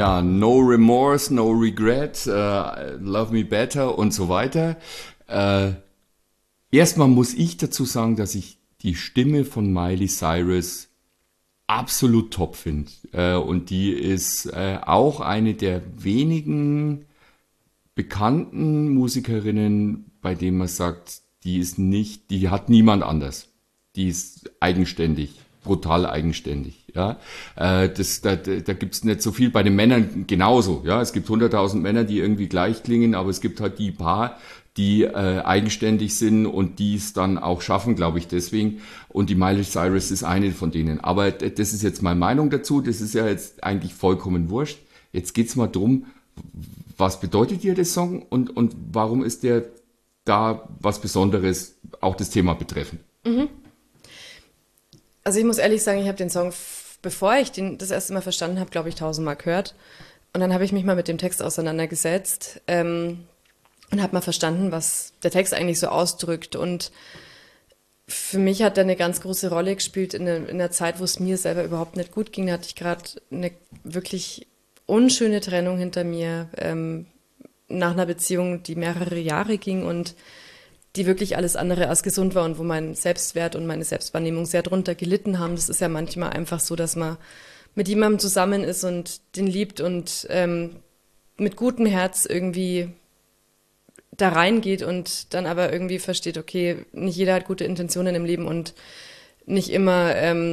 Speaker 1: Ja, No Remorse, No Regret, Love Me Better und so weiter. Erstmal muss ich dazu sagen, dass ich die Stimme von Miley Cyrus absolut top finde. Und die ist auch eine der wenigen bekannten Musikerinnen, bei denen man sagt, die hat niemand anders. Die ist eigenständig, brutal eigenständig. Ja, da gibt's nicht so viel. Bei den Männern genauso. Ja, es gibt 100.000 Männer, die irgendwie gleich klingen, aber es gibt halt die paar, die eigenständig sind und die es dann auch schaffen, glaube ich, deswegen. Und die Miley Cyrus ist eine von denen. Aber das ist jetzt meine Meinung dazu. Das ist ja jetzt eigentlich vollkommen wurscht. Jetzt geht's mal drum, was bedeutet dir der Song und warum ist der da was Besonderes, auch das Thema betreffend?
Speaker 2: Also ich muss ehrlich sagen, ich habe den Song, bevor ich den das erste Mal verstanden habe, glaube ich, 1000-mal gehört. Und dann habe ich mich mal mit dem Text auseinandergesetzt und habe mal verstanden, was der Text eigentlich so ausdrückt. Und für mich hat er eine ganz große Rolle gespielt in der Zeit, wo es mir selber überhaupt nicht gut ging. Da hatte ich gerade eine wirklich unschöne Trennung hinter mir, nach einer Beziehung, die mehrere Jahre ging und die wirklich alles andere als gesund war und wo mein Selbstwert und meine Selbstwahrnehmung sehr drunter gelitten haben. Das ist ja manchmal einfach so, dass man mit jemandem zusammen ist und den liebt und mit gutem Herz irgendwie da reingeht und dann aber irgendwie versteht, okay, nicht jeder hat gute Intentionen im Leben und nicht immer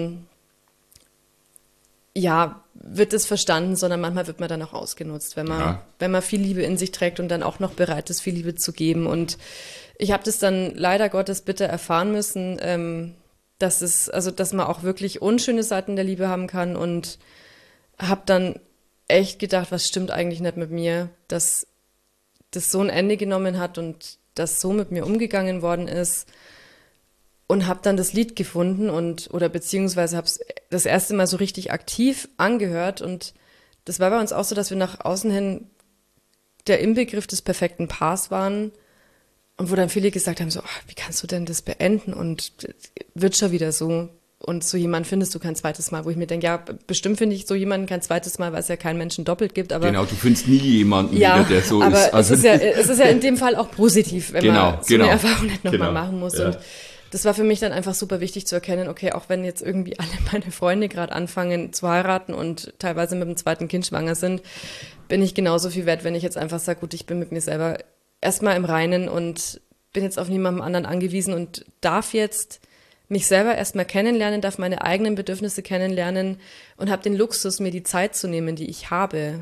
Speaker 2: wird es verstanden, sondern manchmal wird man dann auch ausgenutzt, wenn man viel Liebe in sich trägt und dann auch noch bereit ist, viel Liebe zu geben. Und ich habe das dann leider Gottes bitter erfahren müssen, dass man auch wirklich unschöne Seiten der Liebe haben kann und habe dann echt gedacht, was stimmt eigentlich nicht mit mir, dass das so ein Ende genommen hat und das so mit mir umgegangen worden ist. Und habe dann das Lied gefunden beziehungsweise habe es das erste Mal so richtig aktiv angehört. Und das war bei uns auch so, dass wir nach außen hin der Inbegriff des perfekten Paars waren. Und wo dann viele gesagt haben, so, wie kannst du denn das beenden? Und wird schon wieder so. Und so jemanden findest du kein zweites Mal. Wo ich mir denke, ja, bestimmt finde ich so jemanden kein zweites Mal, weil es ja keinen Menschen doppelt gibt. Aber
Speaker 1: genau, du findest nie jemanden wieder, der so
Speaker 2: aber
Speaker 1: ist. Also
Speaker 2: es ist ja in dem Fall auch positiv, wenn man so eine Erfahrung nicht nochmal machen muss. Ja. Und das war für mich dann einfach super wichtig zu erkennen, okay, auch wenn jetzt irgendwie alle meine Freunde gerade anfangen zu heiraten und teilweise mit dem zweiten Kind schwanger sind, bin ich genauso viel wert, wenn ich jetzt einfach sage, gut, ich bin mit mir selber erstmal im Reinen und bin jetzt auf niemandem anderen angewiesen und darf jetzt mich selber erstmal kennenlernen, darf meine eigenen Bedürfnisse kennenlernen und habe den Luxus, mir die Zeit zu nehmen, die ich habe.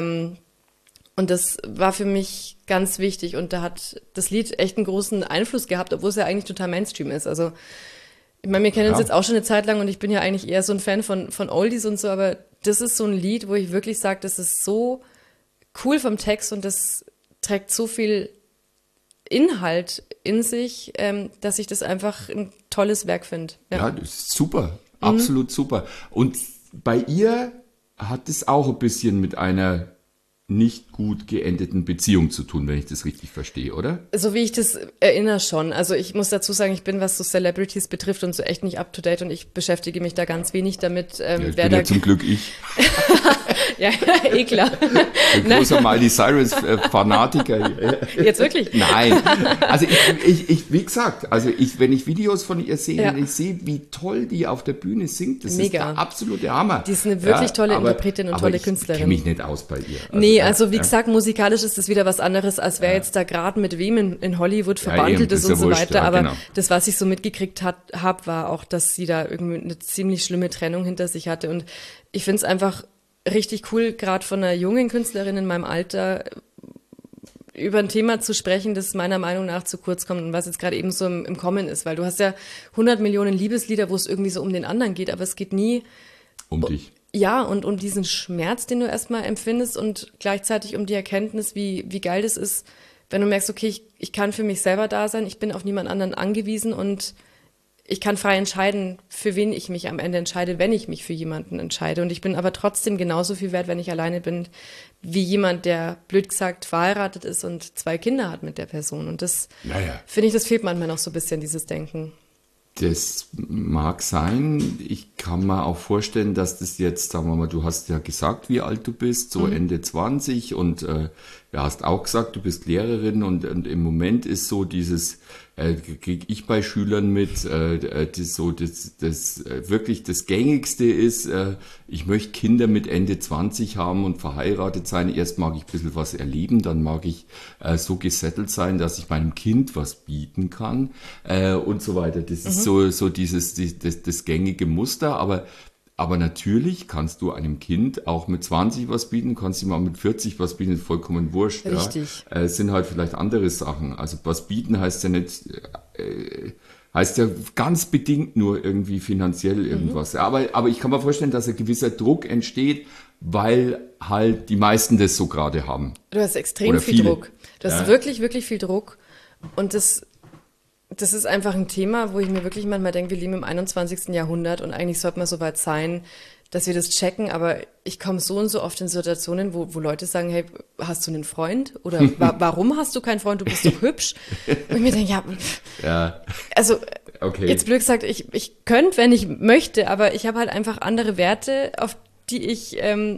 Speaker 2: Und das war für mich ganz wichtig und da hat das Lied echt einen großen Einfluss gehabt, obwohl es ja eigentlich total Mainstream ist. Also ich meine, wir kennen uns jetzt auch schon eine Zeit lang und ich bin ja eigentlich eher so ein Fan von Oldies und so, aber das ist so ein Lied, wo ich wirklich sage, das ist so cool vom Text und das trägt so viel Inhalt in sich, dass ich das einfach ein tolles Werk finde.
Speaker 1: Ja, das ist super, absolut super. Und bei ihr hat es auch ein bisschen mit einer nicht gut geendeten Beziehung zu tun, wenn ich das richtig verstehe, oder?
Speaker 2: So wie ich das erinnere schon. Also ich muss dazu sagen, ich bin, was so Celebrities betrifft und so echt nicht up to date und ich beschäftige mich da ganz wenig damit.
Speaker 1: Ich bin ja zum Glück ich.
Speaker 2: Ja, klar.
Speaker 1: Ein großer Miley Cyrus-Fanatiker.
Speaker 2: Jetzt wirklich?
Speaker 1: Nein. Also ich wie gesagt, wenn ich Videos von ihr sehe, und ich sehe, wie toll die auf der Bühne singt, das ist der absolute Hammer.
Speaker 2: Die ist eine wirklich tolle Interpretin und tolle Künstlerin.
Speaker 1: Ich kenne mich nicht aus bei ihr.
Speaker 2: Also wie gesagt, musikalisch ist das wieder was anderes, als wer jetzt da gerade mit wem in Hollywood verbandelt ist und so weiter. Aber das, was ich so mitgekriegt habe, war auch, dass sie da irgendwie eine ziemlich schlimme Trennung hinter sich hatte. Und ich finde es einfach richtig cool, gerade von einer jungen Künstlerin in meinem Alter über ein Thema zu sprechen, das meiner Meinung nach zu kurz kommt und was jetzt gerade eben so im Kommen ist. Weil du hast ja 100 Millionen Liebeslieder, wo es irgendwie so um den anderen geht, aber es geht nie
Speaker 1: um dich.
Speaker 2: Ja, und um diesen Schmerz, den du erstmal empfindest und gleichzeitig um die Erkenntnis, wie geil das ist, wenn du merkst, okay, ich kann für mich selber da sein, ich bin auf niemand anderen angewiesen und ich kann frei entscheiden, für wen ich mich am Ende entscheide, wenn ich mich für jemanden entscheide. Und ich bin aber trotzdem genauso viel wert, wenn ich alleine bin, wie jemand, der, blöd gesagt, verheiratet ist und 2 Kinder hat mit der Person. Und das finde ich, das fehlt manchmal noch so ein bisschen, dieses Denken.
Speaker 1: Das mag sein. Ich kann mir auch vorstellen, dass das jetzt, sagen wir mal, du hast ja gesagt, wie alt du bist, so Ende 20 und du hast auch gesagt, du bist Lehrerin und im Moment ist so dieses, kriege ich bei Schülern mit, das wirklich das Gängigste ist, ich möchte Kinder mit Ende 20 haben und verheiratet sein. Erst mag ich ein bisschen was erleben, dann mag ich so gesettelt sein, dass ich meinem Kind was bieten kann und so weiter. Das ist so das gängige Muster, aber natürlich kannst du einem Kind auch mit 20 was bieten, kannst ihm auch mit 40 was bieten, ist vollkommen wurscht.
Speaker 2: Richtig.
Speaker 1: Ja. Es sind halt vielleicht andere Sachen. Also was bieten heißt ja nicht, heißt ja ganz bedingt nur irgendwie finanziell irgendwas. Aber ich kann mir vorstellen, dass ein gewisser Druck entsteht, weil halt die meisten das so gerade haben.
Speaker 2: Du hast extrem
Speaker 1: Oder
Speaker 2: viel
Speaker 1: viele.
Speaker 2: Druck. Du hast wirklich, wirklich viel Druck. Und das ist einfach ein Thema, wo ich mir wirklich manchmal denke, wir leben im 21. Jahrhundert und eigentlich sollte man so weit sein, dass wir das checken, aber ich komme so und so oft in Situationen, wo Leute sagen, hey, hast du einen Freund? Oder warum hast du keinen Freund? Du bist so hübsch. Und ich mir denke,
Speaker 1: Ja.
Speaker 2: also
Speaker 1: Okay.
Speaker 2: jetzt blöd gesagt, ich könnte, wenn ich möchte, aber ich habe halt einfach andere Werte, auf die ich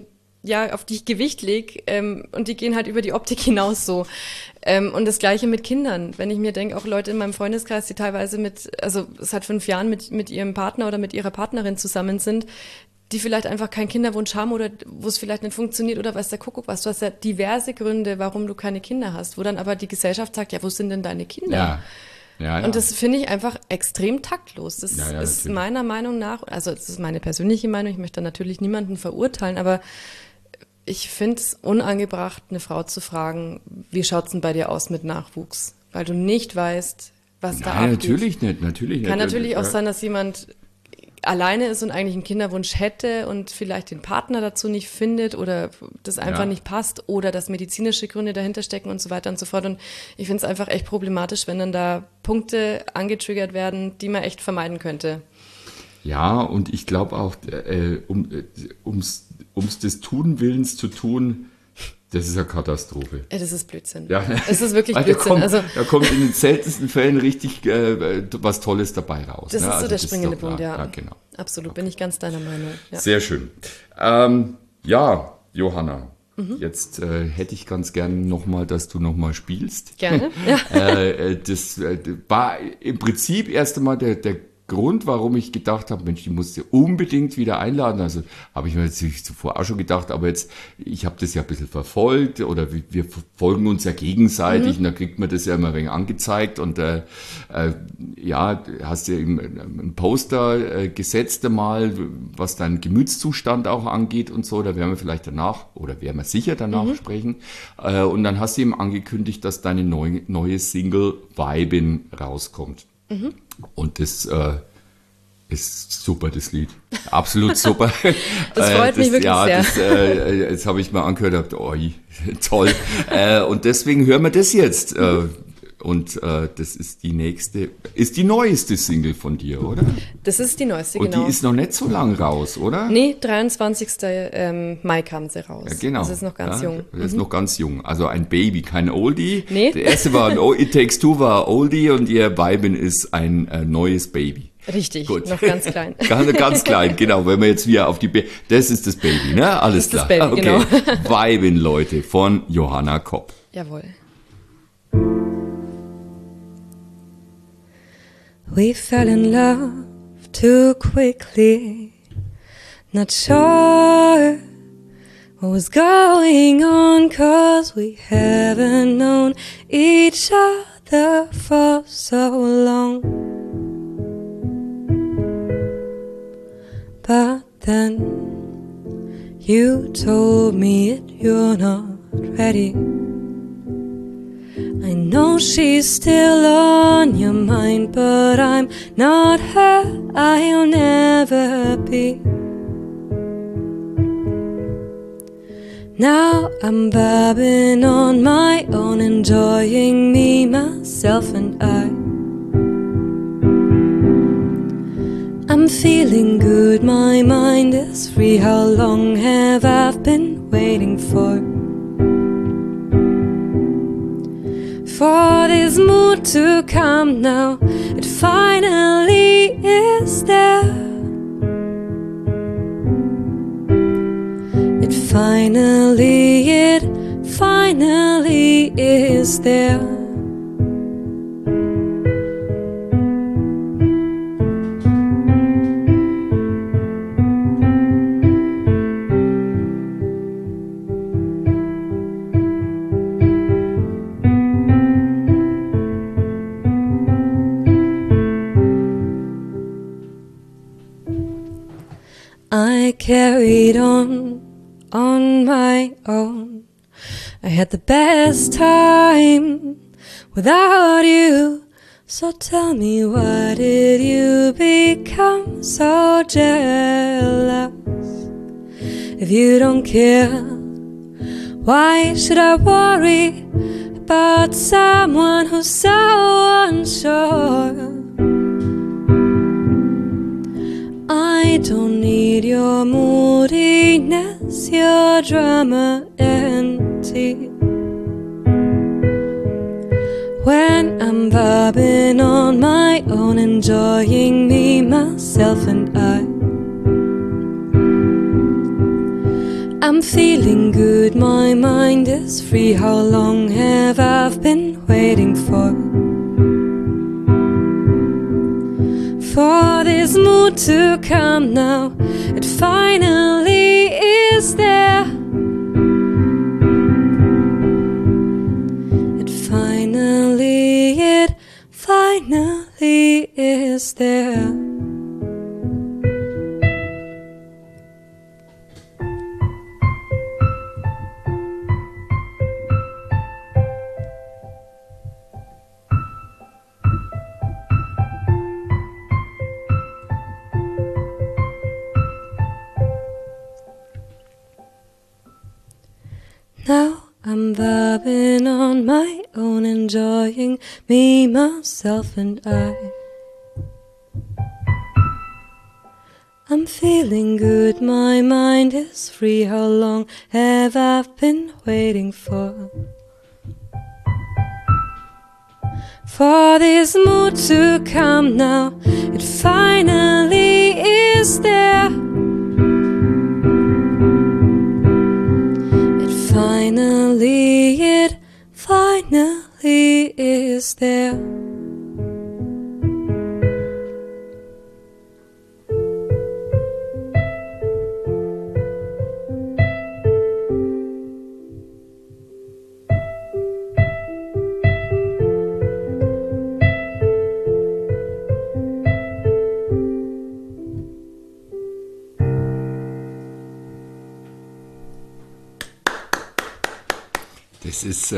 Speaker 2: Gewicht lege und die gehen halt über die Optik hinaus so. Und das Gleiche mit Kindern. Wenn ich mir denke, auch Leute in meinem Freundeskreis, die teilweise seit 5 Jahren mit ihrem Partner oder mit ihrer Partnerin zusammen sind, die vielleicht einfach keinen Kinderwunsch haben oder wo es vielleicht nicht funktioniert oder weiß der Kuckuck was. Du hast ja diverse Gründe, warum du keine Kinder hast, wo dann aber die Gesellschaft sagt, ja, wo sind denn deine Kinder?
Speaker 1: Ja.
Speaker 2: Und das finde ich einfach extrem taktlos. Das ist
Speaker 1: natürlich.
Speaker 2: meiner Meinung nach, also das ist meine persönliche Meinung, ich möchte da natürlich niemanden verurteilen, aber ich finde es unangebracht, eine Frau zu fragen, wie schaut's denn bei dir aus mit Nachwuchs? Weil du nicht weißt, was da abgeht.
Speaker 1: Natürlich nicht.
Speaker 2: Kann natürlich auch sein, dass jemand alleine ist und eigentlich einen Kinderwunsch hätte und vielleicht den Partner dazu nicht findet oder das einfach nicht passt oder dass medizinische Gründe dahinter stecken und so weiter und so fort. Und ich finde es einfach echt problematisch, wenn dann da Punkte angetriggert werden, die man echt vermeiden könnte.
Speaker 1: Ja, und ich glaube auch, ums des Tunwillens zu tun, das ist eine Katastrophe.
Speaker 2: Ja, das ist Blödsinn.
Speaker 1: Ja.
Speaker 2: Es ist wirklich
Speaker 1: Weil
Speaker 2: Blödsinn.
Speaker 1: Da kommt in den seltensten Fällen richtig was Tolles dabei raus.
Speaker 2: Das
Speaker 1: ne?
Speaker 2: ist so
Speaker 1: Also
Speaker 2: der
Speaker 1: ist
Speaker 2: springende
Speaker 1: doch klar.
Speaker 2: Punkt, ja.
Speaker 1: Ja, genau.
Speaker 2: Absolut, bin ich ganz deiner Meinung. Ja.
Speaker 1: Sehr schön. Johanna, jetzt hätte ich ganz gern nochmal, dass du nochmal spielst.
Speaker 2: Gerne. Ja.
Speaker 1: Das war im Prinzip erst einmal der Grund, warum ich gedacht habe, Mensch, die musst du unbedingt wieder einladen. Also habe ich mir natürlich zuvor auch schon gedacht, aber jetzt, ich habe das ja ein bisschen verfolgt oder wir folgen uns ja gegenseitig und da kriegt man das ja immer ein wenig angezeigt und hast ja ein Poster gesetzt einmal, was deinen Gemütszustand auch angeht und so, da werden wir vielleicht danach oder werden wir sicher danach sprechen und dann hast du eben angekündigt, dass deine neue Single Weibin rauskommt. Und das ist super, das Lied. Absolut super.
Speaker 2: Das freut mich wirklich sehr.
Speaker 1: Jetzt habe ich mal angehört, toll. Und deswegen hören wir das jetzt. Und das ist die neueste Single von dir, oder?
Speaker 2: Das ist die neueste,
Speaker 1: Und
Speaker 2: genau.
Speaker 1: die ist noch nicht so lang raus, oder?
Speaker 2: Nee, 23. Mai kam sie raus.
Speaker 1: Ja, genau.
Speaker 2: Das ist noch ganz jung.
Speaker 1: Das ist noch ganz jung. Also ein Baby, kein Oldie.
Speaker 2: Nee.
Speaker 1: Der erste war It Takes Two war Oldie und ihr Weibin ist ein neues Baby.
Speaker 2: Richtig,
Speaker 1: Gut.
Speaker 2: noch ganz klein.
Speaker 1: Ganz klein, genau. Wenn wir jetzt wieder auf das ist das Baby, ne? Alles
Speaker 2: Das ist
Speaker 1: klar.
Speaker 2: das Baby, genau.
Speaker 1: Weibin, Leute, von Johanna Kopp.
Speaker 2: Jawohl.
Speaker 3: We fell in love too quickly, not sure what was going on, 'cause we haven't known each other for so long. But then you told me that you're not ready. I know she's still on your mind, but I'm not her, I'll never be. Now I'm bobbing on my own, enjoying me, myself and I. I'm feeling good, my mind is free. How long have I been waiting for For this mood to come now, it finally is there. It finally is there. I carried on my own. I had the best time without you. So tell me, why did you become so jealous? If you don't care, why should I worry about someone who's so unsure? I don't need your moodiness, your drama and tea. When I'm vibing on my own, enjoying me, myself and I. I'm feeling good, my mind is free. How long have I been waiting for? For this mood to come now, it finally is there. It finally is there. Now I'm vibing on my own, enjoying me, myself and I. I'm feeling good, my mind is free. How long have I been waiting for? For this mood to come now, it finally is there. It finally is there.
Speaker 1: Das ist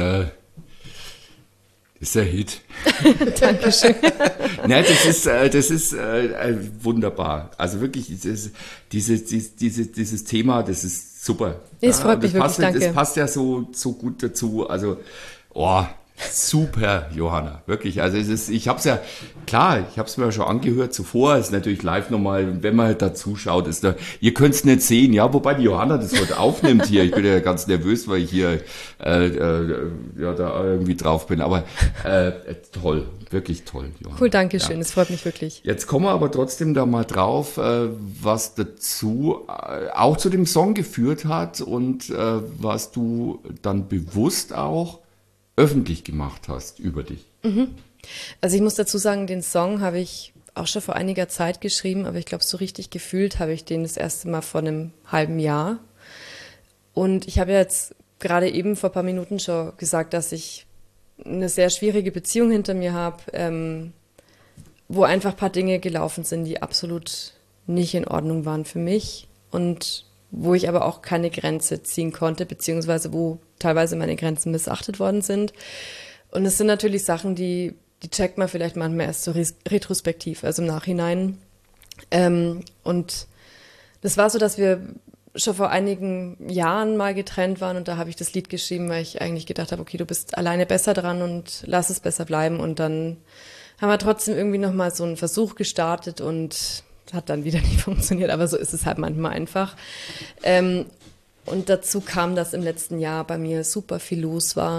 Speaker 1: ein Hit.
Speaker 2: Dankeschön.
Speaker 1: Nein, das ist wunderbar. Also wirklich, dieses Thema, das ist super.
Speaker 2: Es freut mich wirklich, danke.
Speaker 1: Das passt ja so gut dazu. Also, super, Johanna, wirklich. Also ich habe es ja, klar, ich habe es mir ja schon angehört zuvor, ist natürlich live nochmal, wenn man halt da zuschaut, ihr könnt es nicht sehen, ja, wobei die Johanna das heute aufnimmt hier, ich bin ja ganz nervös, weil ich hier da irgendwie drauf bin, aber toll, wirklich toll, Johanna.
Speaker 2: Cool, danke schön, es freut mich wirklich.
Speaker 1: Jetzt kommen wir aber trotzdem da mal drauf, was dazu auch zu dem Song geführt hat und was du dann bewusst auch öffentlich gemacht hast über dich.
Speaker 2: Also ich muss dazu sagen, den Song habe ich auch schon vor einiger Zeit geschrieben, aber ich glaube, so richtig gefühlt habe ich den das erste Mal vor einem halben Jahr. Und ich habe ja jetzt gerade eben vor ein paar Minuten schon gesagt, dass ich eine sehr schwierige Beziehung hinter mir habe, wo einfach ein paar Dinge gelaufen sind, die absolut nicht in Ordnung waren für mich und wo ich aber auch keine Grenze ziehen konnte, beziehungsweise wo teilweise meine Grenzen missachtet worden sind. Und es sind natürlich Sachen, die checkt man vielleicht manchmal erst so retrospektiv, also im Nachhinein. Und das war so, dass wir schon vor einigen Jahren mal getrennt waren und da habe ich das Lied geschrieben, weil ich eigentlich gedacht habe, okay, du bist alleine besser dran und lass es besser bleiben. Und dann haben wir trotzdem irgendwie nochmal so einen Versuch gestartet und hat dann wieder nicht funktioniert, aber so ist es halt manchmal einfach. Und dazu kam, dass im letzten Jahr bei mir super viel los war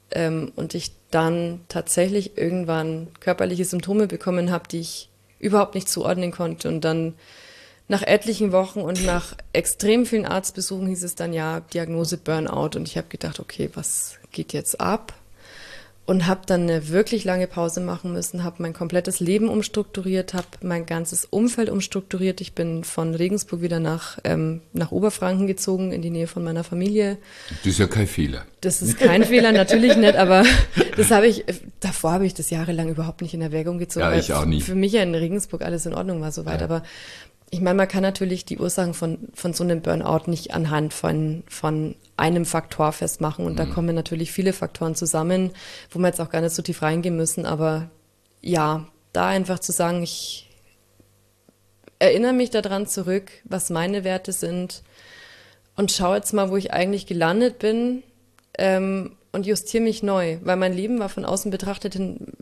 Speaker 2: und ich dann tatsächlich irgendwann körperliche Symptome bekommen habe, die ich überhaupt nicht zuordnen konnte. Und dann nach etlichen Wochen und nach extrem vielen Arztbesuchen hieß es dann, ja, Diagnose Burnout. Und ich habe gedacht, okay, was geht jetzt ab? Und habe dann eine wirklich lange Pause machen müssen, habe mein komplettes Leben umstrukturiert, habe mein ganzes Umfeld umstrukturiert. Ich bin von Regensburg wieder nach Oberfranken gezogen, in die Nähe von meiner Familie.
Speaker 1: Das ist ja kein Fehler.
Speaker 2: Das ist kein Fehler, natürlich nicht, aber davor habe ich das jahrelang überhaupt nicht in Erwägung gezogen.
Speaker 1: Ja, ich auch nie.
Speaker 2: Für mich ja in Regensburg alles in Ordnung war soweit, aber ich meine, man kann natürlich die Ursachen von so einem Burnout nicht anhand von einem Faktor festmachen. Und da kommen natürlich viele Faktoren zusammen, wo wir jetzt auch gar nicht so tief reingehen müssen. Aber ja, da einfach zu sagen, ich erinnere mich daran zurück, was meine Werte sind und schaue jetzt mal, wo ich eigentlich gelandet bin, und justiere mich neu. Weil mein Leben war von außen betrachtet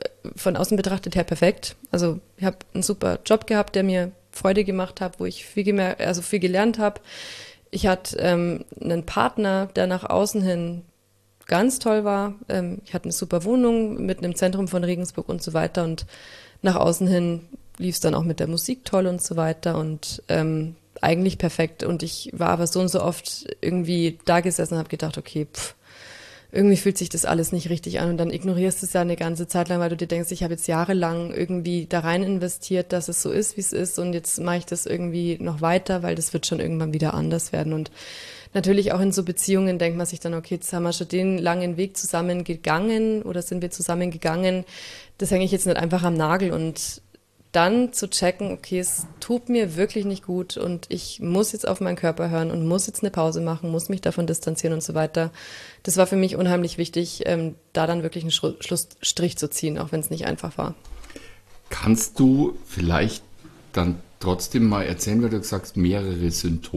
Speaker 2: her perfekt. Also ich habe einen super Job gehabt, der mir Freude gemacht hat, wo ich viel gelernt habe. Ich hatte einen Partner, der nach außen hin ganz toll war. Ich hatte eine super Wohnung mit einem Zentrum von Regensburg und so weiter. Und nach außen hin lief es dann auch mit der Musik toll und so weiter. Und eigentlich perfekt. Und ich war aber so und so oft irgendwie da gesessen und habe gedacht, okay, irgendwie fühlt sich das alles nicht richtig an und dann ignorierst du es ja eine ganze Zeit lang, weil du dir denkst, ich habe jetzt jahrelang irgendwie da rein investiert, dass es so ist, wie es ist und jetzt mache ich das irgendwie noch weiter, weil das wird schon irgendwann wieder anders werden. Und natürlich auch in so Beziehungen denkt man sich dann, okay, jetzt haben wir schon den langen Weg zusammengegangen oder sind wir zusammengegangen, das hänge ich jetzt nicht einfach am Nagel und dann zu checken, okay, es tut mir wirklich nicht gut und ich muss jetzt auf meinen Körper hören und muss jetzt eine Pause machen, muss mich davon distanzieren und so weiter. Das war für mich unheimlich wichtig, da dann wirklich einen Schlussstrich zu ziehen, auch wenn es nicht einfach war.
Speaker 1: Kannst du vielleicht dann trotzdem mal erzählen, weil du sagst, mehrere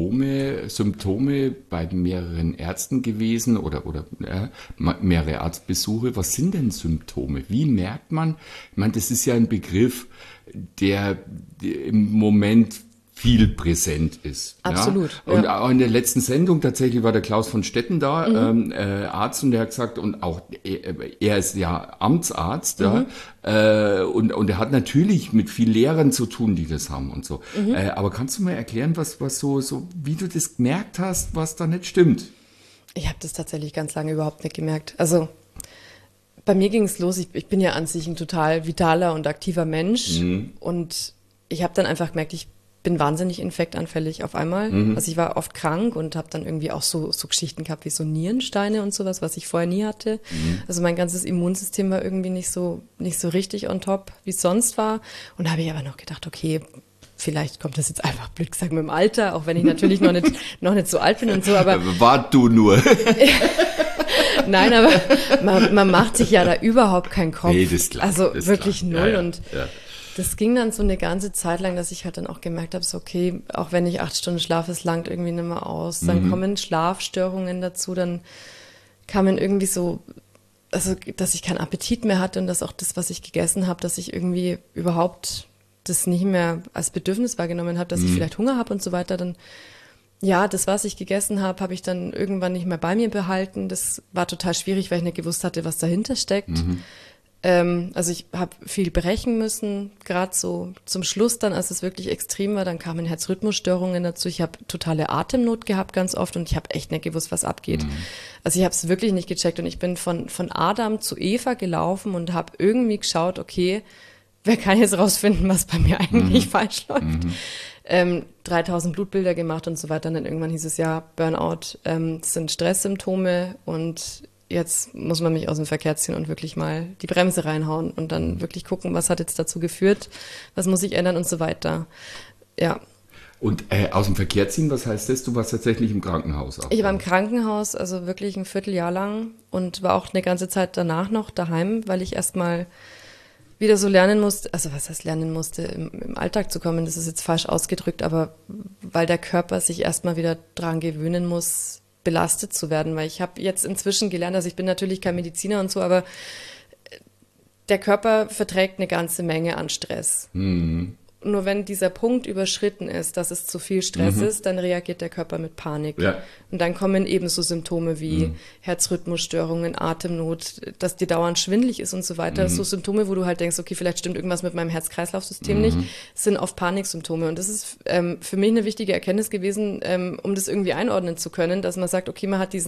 Speaker 1: Symptome bei mehreren Ärzten gewesen oder mehrere Arztbesuche. Was sind denn Symptome? Wie merkt man? Ich meine, das ist ja ein Begriff, der im Moment viel präsent ist.
Speaker 2: Absolut.
Speaker 1: Ja? Und
Speaker 2: ja.
Speaker 1: auch in der letzten Sendung tatsächlich war der Klaus von Stetten da, Arzt, und der hat gesagt, und auch er ist ja Amtsarzt, ja, und er hat natürlich mit vielen Lehrern zu tun, die das haben und so. Aber kannst du mal erklären, was so, wie du das gemerkt hast, was da nicht stimmt?
Speaker 2: Ich habe das tatsächlich ganz lange überhaupt nicht gemerkt. Also bei mir ging es los, ich bin ja an sich ein total vitaler und aktiver Mensch und ich habe dann einfach gemerkt, ich bin wahnsinnig infektanfällig auf einmal. Also ich war oft krank und habe dann irgendwie auch so Geschichten gehabt wie so Nierensteine und sowas, was ich vorher nie hatte. Also mein ganzes Immunsystem war irgendwie nicht so richtig on top, wie es sonst war. Und da habe ich aber noch gedacht, okay, vielleicht kommt das jetzt einfach blöd gesagt mit dem Alter, auch wenn ich natürlich noch nicht so alt bin und so, aber
Speaker 1: wart du nur.
Speaker 2: Nein, aber man macht sich ja da überhaupt keinen Kopf.
Speaker 1: Nee, das ist klar.
Speaker 2: Also
Speaker 1: das
Speaker 2: wirklich
Speaker 1: klar.
Speaker 2: null.
Speaker 1: Ja.
Speaker 2: Und das ging dann so eine ganze Zeit lang, dass ich halt dann auch gemerkt habe, so okay, auch wenn ich 8 Stunden schlafe, es langt irgendwie nicht mehr aus. Dann kommen Schlafstörungen dazu, dann kamen irgendwie so, also dass ich keinen Appetit mehr hatte und dass auch das, was ich gegessen habe, dass ich irgendwie überhaupt das nicht mehr als Bedürfnis wahrgenommen habe, dass ich vielleicht Hunger habe und so weiter. Dann ja, das, was ich gegessen habe ich dann irgendwann nicht mehr bei mir behalten. Das war total schwierig, weil ich nicht gewusst hatte, was dahinter steckt. Also ich habe viel brechen müssen, gerade so zum Schluss dann, als es wirklich extrem war, dann kamen Herzrhythmusstörungen dazu. Ich habe totale Atemnot gehabt ganz oft und ich habe echt nicht gewusst, was abgeht. Also ich habe es wirklich nicht gecheckt und ich bin von Adam zu Eva gelaufen und habe irgendwie geschaut, okay, wer kann jetzt rausfinden, was bei mir eigentlich falsch läuft? 3000 Blutbilder gemacht und so weiter. Und dann irgendwann hieß es ja, Burnout, das sind Stresssymptome und jetzt muss man mich aus dem Verkehr ziehen und wirklich mal die Bremse reinhauen und dann wirklich gucken, was hat jetzt dazu geführt, was muss ich ändern und so weiter. Ja.
Speaker 1: Und aus dem Verkehr ziehen, was heißt das? Du warst tatsächlich im Krankenhaus auch?
Speaker 2: Ich war im Krankenhaus, also wirklich ein Vierteljahr lang und war auch eine ganze Zeit danach noch daheim, weil ich erstmal wieder so lernen musste, also was heißt lernen musste, im Alltag zu kommen, das ist jetzt falsch ausgedrückt, aber weil der Körper sich erstmal wieder dran gewöhnen muss, belastet zu werden, weil ich habe jetzt inzwischen gelernt, also ich bin natürlich kein Mediziner und so, aber der Körper verträgt eine ganze Menge an Stress. Nur wenn dieser Punkt überschritten ist, dass es zu viel Stress ist, dann reagiert der Körper mit Panik.
Speaker 1: Ja.
Speaker 2: Und dann kommen eben so Symptome wie Herzrhythmusstörungen, Atemnot, dass dir dauernd schwindelig ist und so weiter. So Symptome, wo du halt denkst, okay, vielleicht stimmt irgendwas mit meinem Herz-Kreislauf-System nicht, sind oft Paniksymptome. Und das ist für mich eine wichtige Erkenntnis gewesen, um das irgendwie einordnen zu können, dass man sagt, okay, man hat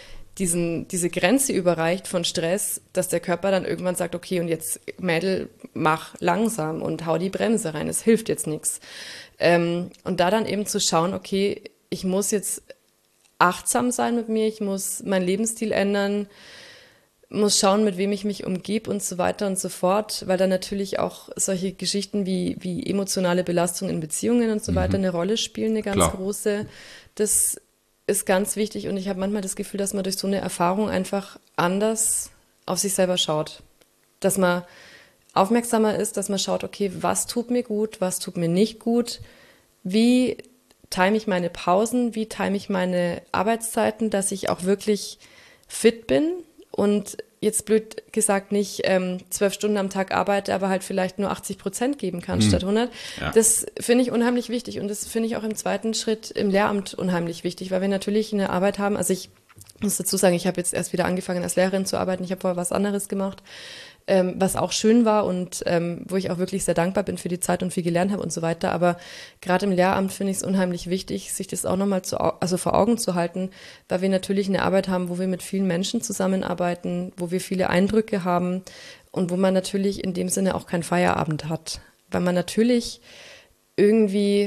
Speaker 2: diese Grenze überreicht von Stress, dass der Körper dann irgendwann sagt, okay, und jetzt Mädel, mach langsam und hau die Bremse rein, es hilft jetzt nichts. Und da dann eben zu schauen, okay, ich muss jetzt achtsam sein mit mir, ich muss meinen Lebensstil ändern, muss schauen, mit wem ich mich umgebe und so weiter und so fort, weil dann natürlich auch solche Geschichten wie emotionale Belastung in Beziehungen und so weiter eine Rolle spielen, eine ganz große. Das ist ganz wichtig und ich habe manchmal das Gefühl, dass man durch so eine Erfahrung einfach anders auf sich selber schaut. Dass man aufmerksamer ist, dass man schaut, okay, was tut mir gut, was tut mir nicht gut, wie time ich meine Pausen, wie time ich meine Arbeitszeiten, dass ich auch wirklich fit bin und jetzt blöd gesagt nicht 12 Stunden am Tag arbeite, aber halt vielleicht nur 80% geben kann statt 100. Ja. Das finde ich unheimlich wichtig und das finde ich auch im zweiten Schritt im Lehramt unheimlich wichtig, weil wir natürlich eine Arbeit haben, also ich muss dazu sagen, ich habe jetzt erst wieder angefangen als Lehrerin zu arbeiten, ich habe vorher was anderes gemacht, was auch schön war und wo ich auch wirklich sehr dankbar bin für die Zeit und viel gelernt habe und so weiter. Aber gerade im Lehramt finde ich es unheimlich wichtig, sich das auch nochmal vor Augen zu halten, weil wir natürlich eine Arbeit haben, wo wir mit vielen Menschen zusammenarbeiten, wo wir viele Eindrücke haben und wo man natürlich in dem Sinne auch keinen Feierabend hat. Weil man natürlich irgendwie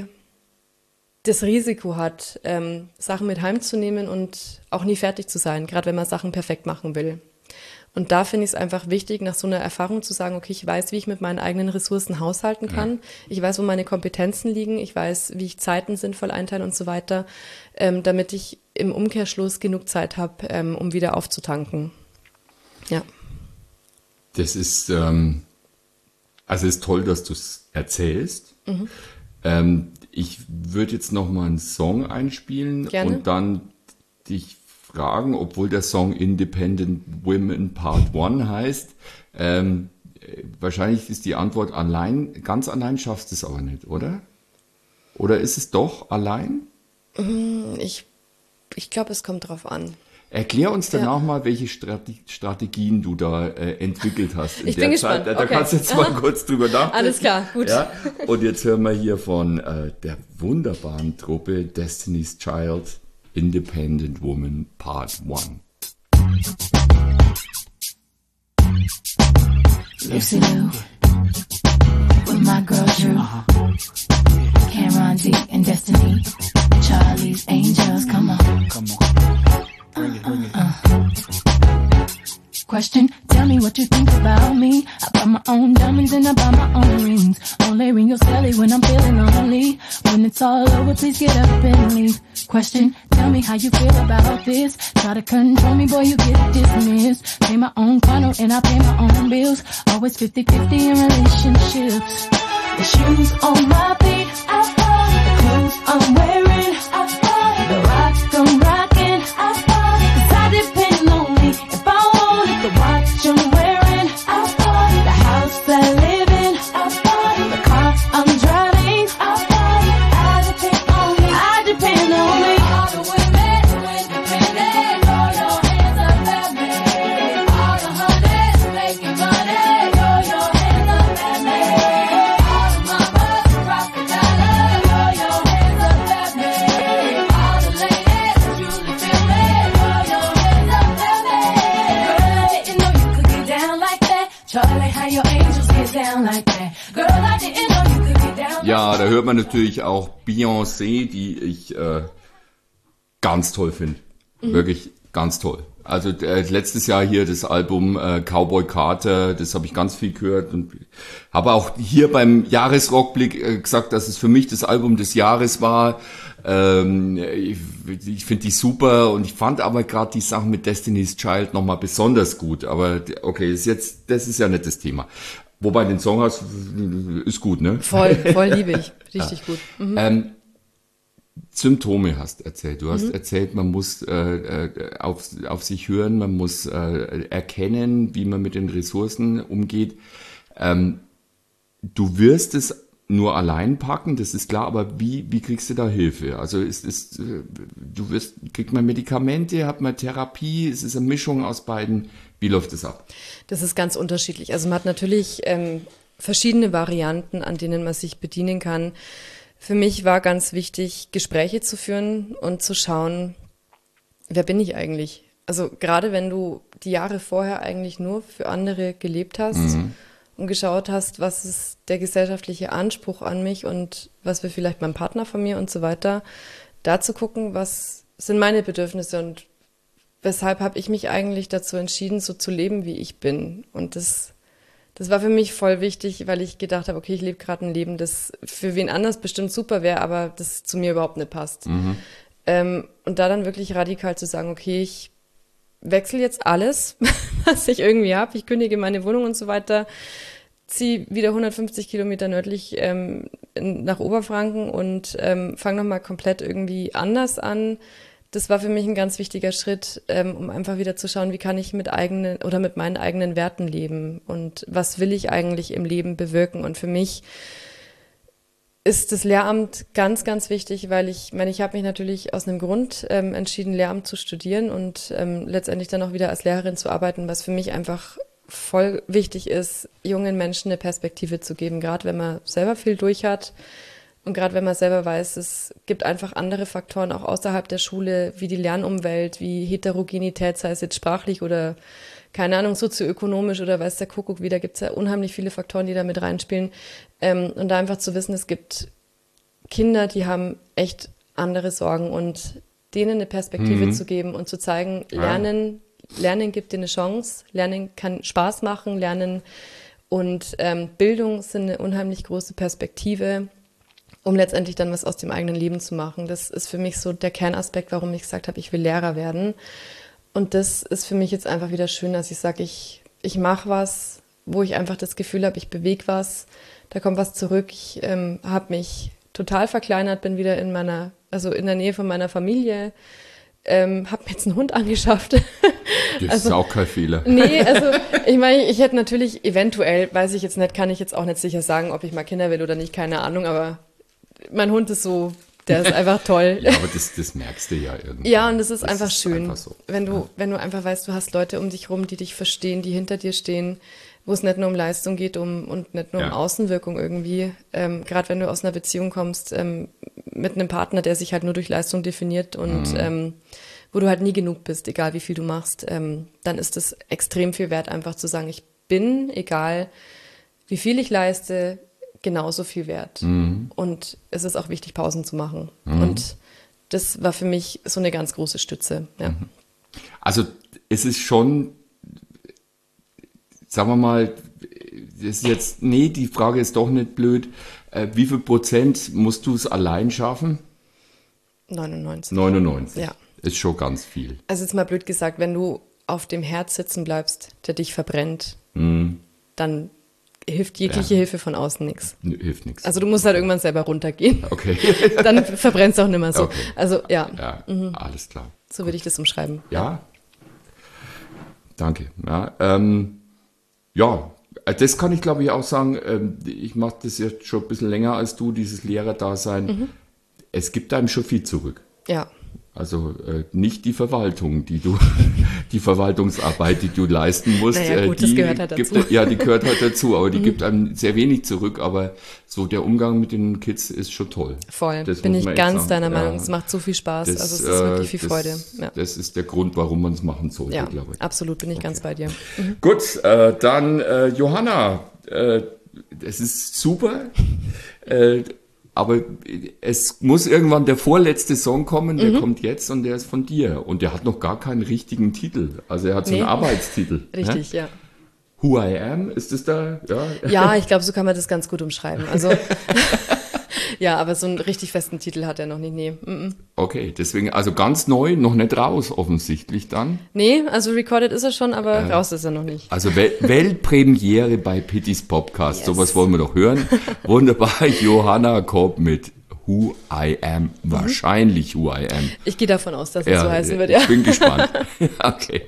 Speaker 2: das Risiko hat, Sachen mit heimzunehmen und auch nie fertig zu sein, gerade wenn man Sachen perfekt machen will. Und da finde ich es einfach wichtig, nach so einer Erfahrung zu sagen, okay, ich weiß, wie ich mit meinen eigenen Ressourcen haushalten kann. Ja. Ich weiß, wo meine Kompetenzen liegen. Ich weiß, wie ich Zeiten sinnvoll einteile und so weiter, damit ich im Umkehrschluss genug Zeit habe, um wieder aufzutanken. Ja.
Speaker 1: Das ist, also ist toll, dass du es erzählst. Ich würde jetzt noch mal einen Song einspielen. Gerne. Und dann dich fragen, obwohl der Song Independent Women Part 1 heißt. Wahrscheinlich ist die Antwort ganz allein schaffst du es aber nicht, oder? Oder ist es doch allein?
Speaker 2: Ich glaube, es kommt drauf an.
Speaker 1: Erklär uns danach mal, welche Strategien du da entwickelt hast.
Speaker 2: Ich bin gespannt.
Speaker 1: Da kannst du jetzt mal kurz drüber nachdenken.
Speaker 2: Alles klar, gut.
Speaker 1: Ja? Und jetzt hören wir hier von der wunderbaren Truppe Destiny's Child, Independent Woman Part 1.
Speaker 6: Lucy Lou, with my girl Drew, Cameron D and Destiny, Charlie's Angels, come on. Bring it. Question, tell me what you think about me. I buy my own diamonds and I buy my own rings. Only ring your celly when I'm feeling lonely. When it's all over, please get up and leave. Question, tell me how you feel about this. Try to control me, boy, you get dismissed. Pay my own condo and I pay my own bills. Always 50-50 in relationships. The shoes on my feet, I bought it. The clothes I'm wearing, I bought it. The rock I'm rocking, I bought it. 'Cause I depend on me if I want it. The watch I'm wearing, I bought it. The house I live in, I bought it. The car I'm driving, I bought it. I depend on me, I depend on me. All the women independent, throw your hands up at me. All the honeys making money, throw your hands up at me. All the mamas rockin' dollar, throw your hands up at me. All the ladies truly feel me, throw your hands up at me. Girl, I didn't know you could get down like that. Charlie, how your angels get down like that. Girl, I didn't know you could get down.
Speaker 1: Ja, da hört man natürlich auch Beyoncé, die ich ganz toll finde. Wirklich ganz toll. Also letztes Jahr hier das Album Cowboy Carter, das habe ich ganz viel gehört und habe auch hier beim Jahresrockblick gesagt, dass es für mich das Album des Jahres war. Ich finde die super und ich fand aber gerade die Sachen mit Destiny's Child nochmal besonders gut. Aber okay, das ist ja nicht das Thema. Wobei den Song hast, ist gut, ne?
Speaker 2: Voll liebe ich. Richtig gut.
Speaker 1: Symptome hast erzählt. Du hast erzählt, man muss auf sich hören, man muss erkennen, wie man mit den Ressourcen umgeht. Du wirst es nur allein packen, das ist klar, aber wie kriegst du da Hilfe? Also kriegt man Medikamente, hat man Therapie, ist es eine Mischung aus beiden? Wie läuft das ab?
Speaker 2: Das ist ganz unterschiedlich. Also man hat natürlich verschiedene Varianten, an denen man sich bedienen kann. Für mich war ganz wichtig, Gespräche zu führen und zu schauen, wer bin ich eigentlich? Also gerade wenn du die Jahre vorher eigentlich nur für andere gelebt hast und geschaut hast, was ist der gesellschaftliche Anspruch an mich und was will vielleicht mein Partner von mir und so weiter, da zu gucken, was sind meine Bedürfnisse und weshalb habe ich mich eigentlich dazu entschieden, so zu leben, wie ich bin. Und das war für mich voll wichtig, weil ich gedacht habe, okay, ich lebe gerade ein Leben, das für wen anders bestimmt super wäre, aber das zu mir überhaupt nicht passt. Und da dann wirklich radikal zu sagen, okay, ich wechsle jetzt alles, was ich irgendwie habe. Ich kündige meine Wohnung und so weiter, ziehe wieder 150 Kilometer nördlich nach Oberfranken und fange nochmal komplett irgendwie anders an. Das war für mich ein ganz wichtiger Schritt, um einfach wieder zu schauen, wie kann ich mit meinen eigenen Werten leben und was will ich eigentlich im Leben bewirken. Und für mich ist das Lehramt ganz, ganz wichtig, weil ich habe mich natürlich aus einem Grund entschieden, Lehramt zu studieren und letztendlich dann auch wieder als Lehrerin zu arbeiten, was für mich einfach voll wichtig ist, jungen Menschen eine Perspektive zu geben, gerade wenn man selber viel durch hat und gerade wenn man selber weiß, es gibt einfach andere Faktoren auch außerhalb der Schule, wie die Lernumwelt, wie Heterogenität, sei es jetzt sprachlich oder keine Ahnung, sozioökonomisch oder weiß der Kuckuck wie, da gibt es ja unheimlich viele Faktoren, die da mit reinspielen. Und da einfach zu wissen, es gibt Kinder, die haben echt andere Sorgen und denen eine Perspektive zu geben und zu zeigen, Lernen gibt dir eine Chance, Lernen kann Spaß machen, Lernen und Bildung sind eine unheimlich große Perspektive, um letztendlich dann was aus dem eigenen Leben zu machen. Das ist für mich so der Kernaspekt, warum ich gesagt habe, ich will Lehrer werden. Und das ist für mich jetzt einfach wieder schön, dass ich sage, ich mache was, wo ich einfach das Gefühl habe, ich bewege was, da kommt was zurück. Ich habe mich total verkleinert, bin wieder in der Nähe von meiner Familie, habe mir jetzt einen Hund angeschafft.
Speaker 1: Das ist auch kein Fehler.
Speaker 2: Nee, also ich meine, ich hätte natürlich eventuell, weiß ich jetzt nicht, kann ich jetzt auch nicht sicher sagen, ob ich mal Kinder will oder nicht, keine Ahnung, aber mein Hund ist so, der ist einfach toll.
Speaker 1: Ja, aber das merkst du ja irgendwie.
Speaker 2: Ja, und das ist einfach schön,
Speaker 1: einfach so.
Speaker 2: wenn du einfach weißt, du hast Leute um dich rum, die dich verstehen, die hinter dir stehen, wo es nicht nur um Leistung geht und nicht nur um Außenwirkung irgendwie. Gerade wenn du aus einer Beziehung kommst mit einem Partner, der sich halt nur durch Leistung definiert und wo du halt nie genug bist, egal wie viel du machst, dann ist es extrem viel wert, einfach zu sagen, ich bin, egal wie viel ich leiste, genauso viel wert. Und es ist auch wichtig, Pausen zu machen. Und das war für mich so eine ganz große Stütze. Ja.
Speaker 1: Also es ist schon, sagen wir mal, das ist jetzt, nee, die Frage ist doch nicht blöd. Wie viel Prozent musst du es allein schaffen?
Speaker 2: 99.
Speaker 1: 99.
Speaker 2: Ja.
Speaker 1: Ist schon ganz viel.
Speaker 2: Also jetzt mal blöd gesagt, wenn du auf dem Herd sitzen bleibst, der dich verbrennt, dann hilft jegliche Hilfe von außen nichts.
Speaker 1: Hilft nichts.
Speaker 2: Also du musst halt irgendwann selber runtergehen.
Speaker 1: Okay.
Speaker 2: Dann verbrennst du auch nicht mehr so.
Speaker 1: Okay.
Speaker 2: Also ja.
Speaker 1: Ja, alles klar.
Speaker 2: So würde ich das umschreiben.
Speaker 1: Ja. Danke. Ja, das kann ich glaube ich auch sagen. Ich mache das jetzt schon ein bisschen länger als du, dieses Lehrerdasein. Es gibt einem schon viel zurück.
Speaker 2: Ja.
Speaker 1: Also nicht die Verwaltung, die Verwaltungsarbeit, die du leisten musst.
Speaker 2: Naja, gut, das gehört halt dazu.
Speaker 1: Die gehört halt dazu, aber die gibt einem sehr wenig zurück. Aber so der Umgang mit den Kids ist schon toll.
Speaker 2: Voll,
Speaker 1: das
Speaker 2: bin ich ganz
Speaker 1: sagen.
Speaker 2: deiner Meinung. Es macht so viel Spaß, also es ist wirklich viel Freude. Ja.
Speaker 1: Das ist der Grund, warum man es machen sollte,
Speaker 2: Ja,
Speaker 1: glaube ich.
Speaker 2: absolut, bin ich ganz bei dir.
Speaker 1: Gut, dann Johanna, das ist super. Aber es muss irgendwann der vorletzte Song kommen, der kommt jetzt und der ist von dir. Und der hat noch gar keinen richtigen Titel. Also er hat so einen Arbeitstitel.
Speaker 2: Richtig, ja.
Speaker 1: Who I Am, ist das da? Ja,
Speaker 2: Ja, ich glaube, so kann man das ganz gut umschreiben. Also ja, aber so einen richtig festen Titel hat er noch nicht, nee.
Speaker 1: Okay, deswegen, also ganz neu, noch nicht raus offensichtlich dann.
Speaker 2: Nee, also recorded ist er schon, aber raus ist er noch nicht.
Speaker 1: Also Weltpremiere bei Pittys Podcast,
Speaker 2: Yes.
Speaker 1: Sowas wollen wir doch hören. Wunderbar, Johanna Kopp mit Who I Am, wahrscheinlich Who I Am.
Speaker 2: Ich gehe davon aus, dass es so heißen wird, ja.
Speaker 1: Ich bin gespannt. Okay.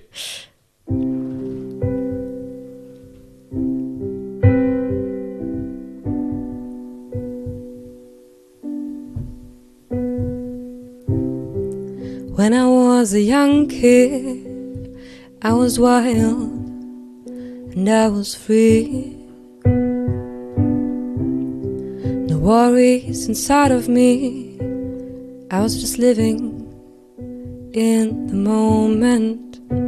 Speaker 3: When I was a young kid, I was wild and I was free. No worries inside of me, I was just living in the moment.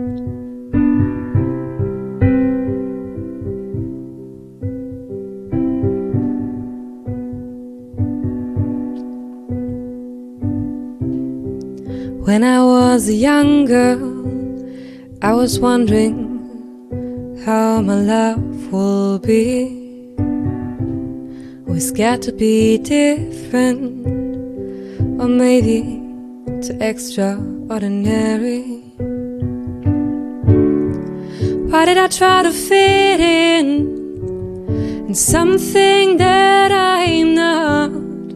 Speaker 3: When I was a young girl, I was wondering how my love will be. Always scared to be different, or maybe too extraordinary. Why did I try to fit in something that I'm not?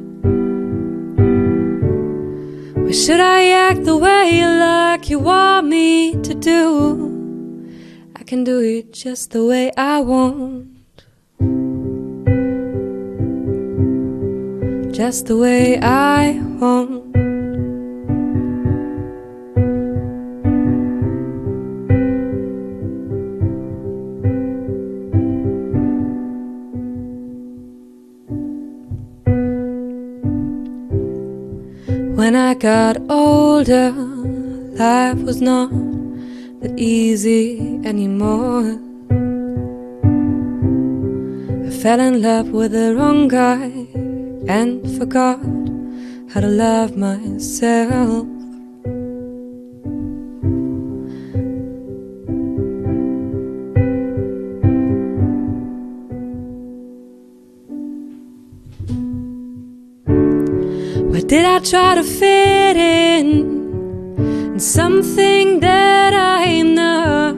Speaker 3: Why should I act the way like you want me to do? I can do it just the way I want, just the way I want. When I got older, life was not that easy anymore. I fell in love with the wrong guy and forgot how to love myself. Why did I try to fit in something that I'm not?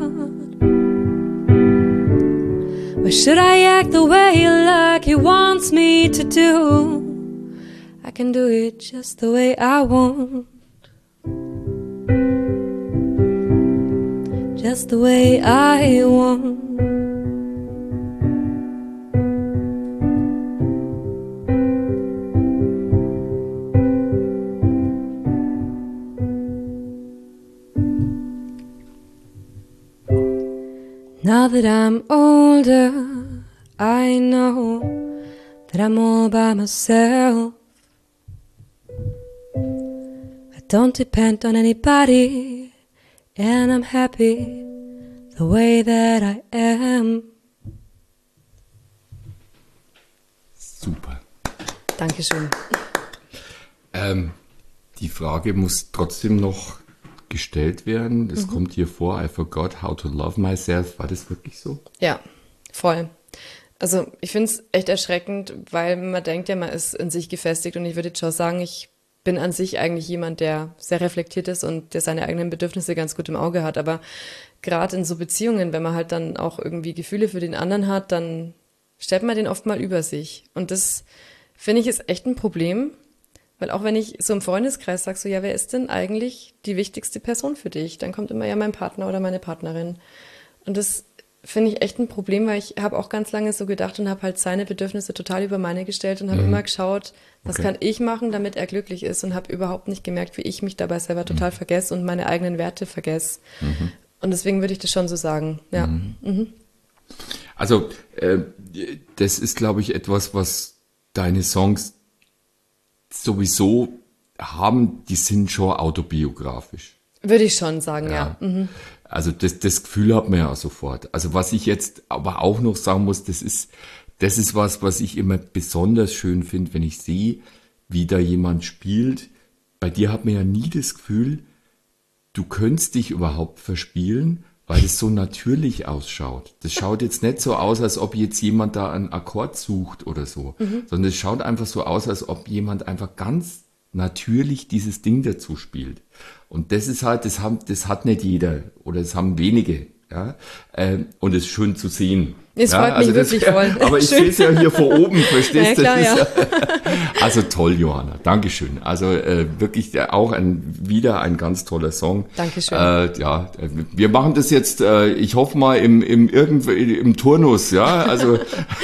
Speaker 3: Why should I act the way like he wants me to do? I can do it just the way I want, just the way I want. Now that I'm older, I know that I'm all by myself. I don't depend on anybody, and I'm happy the way that I am.
Speaker 1: Super.
Speaker 2: Dankeschön.
Speaker 1: Die Frage muss trotzdem noch gestellt werden. Es kommt hier vor, I forgot how to love myself. War das wirklich so?
Speaker 2: Ja, voll. Also ich finde es echt erschreckend, weil man denkt ja, man ist in sich gefestigt, und ich würde jetzt schon sagen, ich bin an sich eigentlich jemand, der sehr reflektiert ist und der seine eigenen Bedürfnisse ganz gut im Auge hat. Aber gerade in so Beziehungen, wenn man halt dann auch irgendwie Gefühle für den anderen hat, dann stellt man den oft mal über sich. Und das, finde ich, ist echt ein Problem. Weil auch wenn ich so im Freundeskreis sage, so, ja, wer ist denn eigentlich die wichtigste Person für dich? Dann kommt immer ja mein Partner oder meine Partnerin. Und das finde ich echt ein Problem, weil ich habe auch ganz lange so gedacht und habe halt seine Bedürfnisse total über meine gestellt und habe immer geschaut, was kann ich machen, damit er glücklich ist, und habe überhaupt nicht gemerkt, wie ich mich dabei selber total vergesse und meine eigenen Werte vergesse. Und deswegen würde ich das schon so sagen, ja.
Speaker 1: Also das ist, glaube ich, etwas, was deine Songs sowieso haben, die sind schon autobiografisch.
Speaker 2: Würde ich schon sagen, ja.
Speaker 1: Also das Gefühl hat man ja sofort. Also was ich jetzt aber auch noch sagen muss, das ist was ich immer besonders schön finde, wenn ich sehe, wie da jemand spielt. Bei dir hat man ja nie das Gefühl, du könntest dich überhaupt verspielen, weil es so natürlich ausschaut. Das schaut jetzt nicht so aus, als ob jetzt jemand da einen Akkord sucht oder so, sondern es schaut einfach so aus, als ob jemand einfach ganz natürlich dieses Ding dazu spielt. Und das ist halt, das hat nicht jeder oder das haben wenige. Ja? Und es ist schön zu sehen.
Speaker 2: Es freut mich wirklich voll.
Speaker 1: Aber ich sehe es ja hier vor oben, verstehst du?
Speaker 2: Ja, klar, ja.
Speaker 1: Also toll, Johanna. Dankeschön. Also wirklich auch wieder ein ganz toller Song.
Speaker 2: Dankeschön.
Speaker 1: Wir machen das jetzt, ich hoffe mal, im Turnus, ja. Also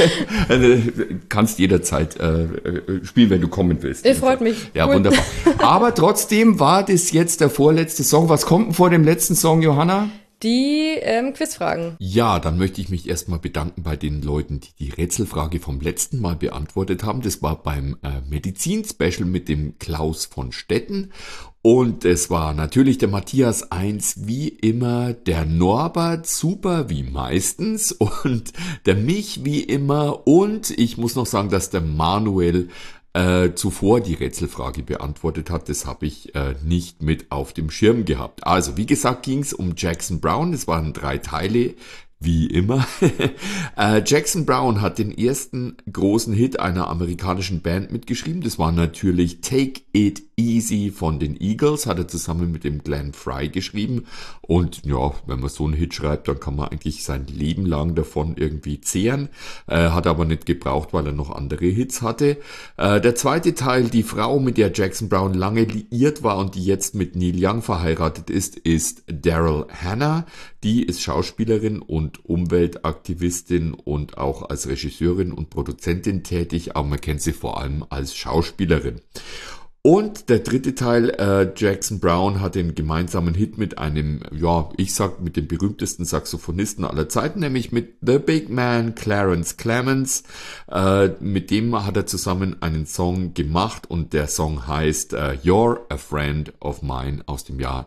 Speaker 1: kannst jederzeit spielen, wenn du kommen willst.
Speaker 2: Es freut mich.
Speaker 1: Ja,
Speaker 2: cool.
Speaker 1: wunderbar. Aber trotzdem war das jetzt der vorletzte Song. Was kommt denn vor dem letzten Song, Johanna?
Speaker 2: Die Quizfragen.
Speaker 7: Ja, dann möchte ich mich erstmal bedanken bei den Leuten, die die Rätselfrage vom letzten Mal beantwortet haben. Das war beim Medizin-Special mit dem Klaus von Stetten. Und es war natürlich der Matthias 1 wie immer, der Norbert super wie meistens und der Mich wie immer. Und ich muss noch sagen, dass der Manuel zuvor die Rätselfrage beantwortet hat. Das habe ich nicht mit auf dem Schirm gehabt. Also, wie gesagt, ging es um Jackson Browne. Es waren 3 Teile, wie immer. Jackson Browne hat den ersten großen Hit einer amerikanischen Band mitgeschrieben. Das war natürlich Take It Easy von den Eagles. Hat er zusammen mit dem Glenn Frey geschrieben. Und ja, wenn man so einen Hit schreibt, dann kann man eigentlich sein Leben lang davon irgendwie zehren. Hat aber nicht gebraucht, weil er noch andere Hits hatte. Der zweite Teil, die Frau, mit der Jackson Browne lange liiert war und die jetzt mit Neil Young verheiratet ist Daryl Hannah. Die ist Schauspielerin und Umweltaktivistin und auch als Regisseurin und Produzentin tätig, aber man kennt sie vor allem als Schauspielerin. Und der dritte Teil, Jackson Browne hat den gemeinsamen Hit mit einem, mit dem berühmtesten Saxophonisten aller Zeiten, nämlich mit The Big Man, Clarence Clemons. Mit dem hat er zusammen einen Song gemacht und der Song heißt You're a Friend of Mine aus dem Jahr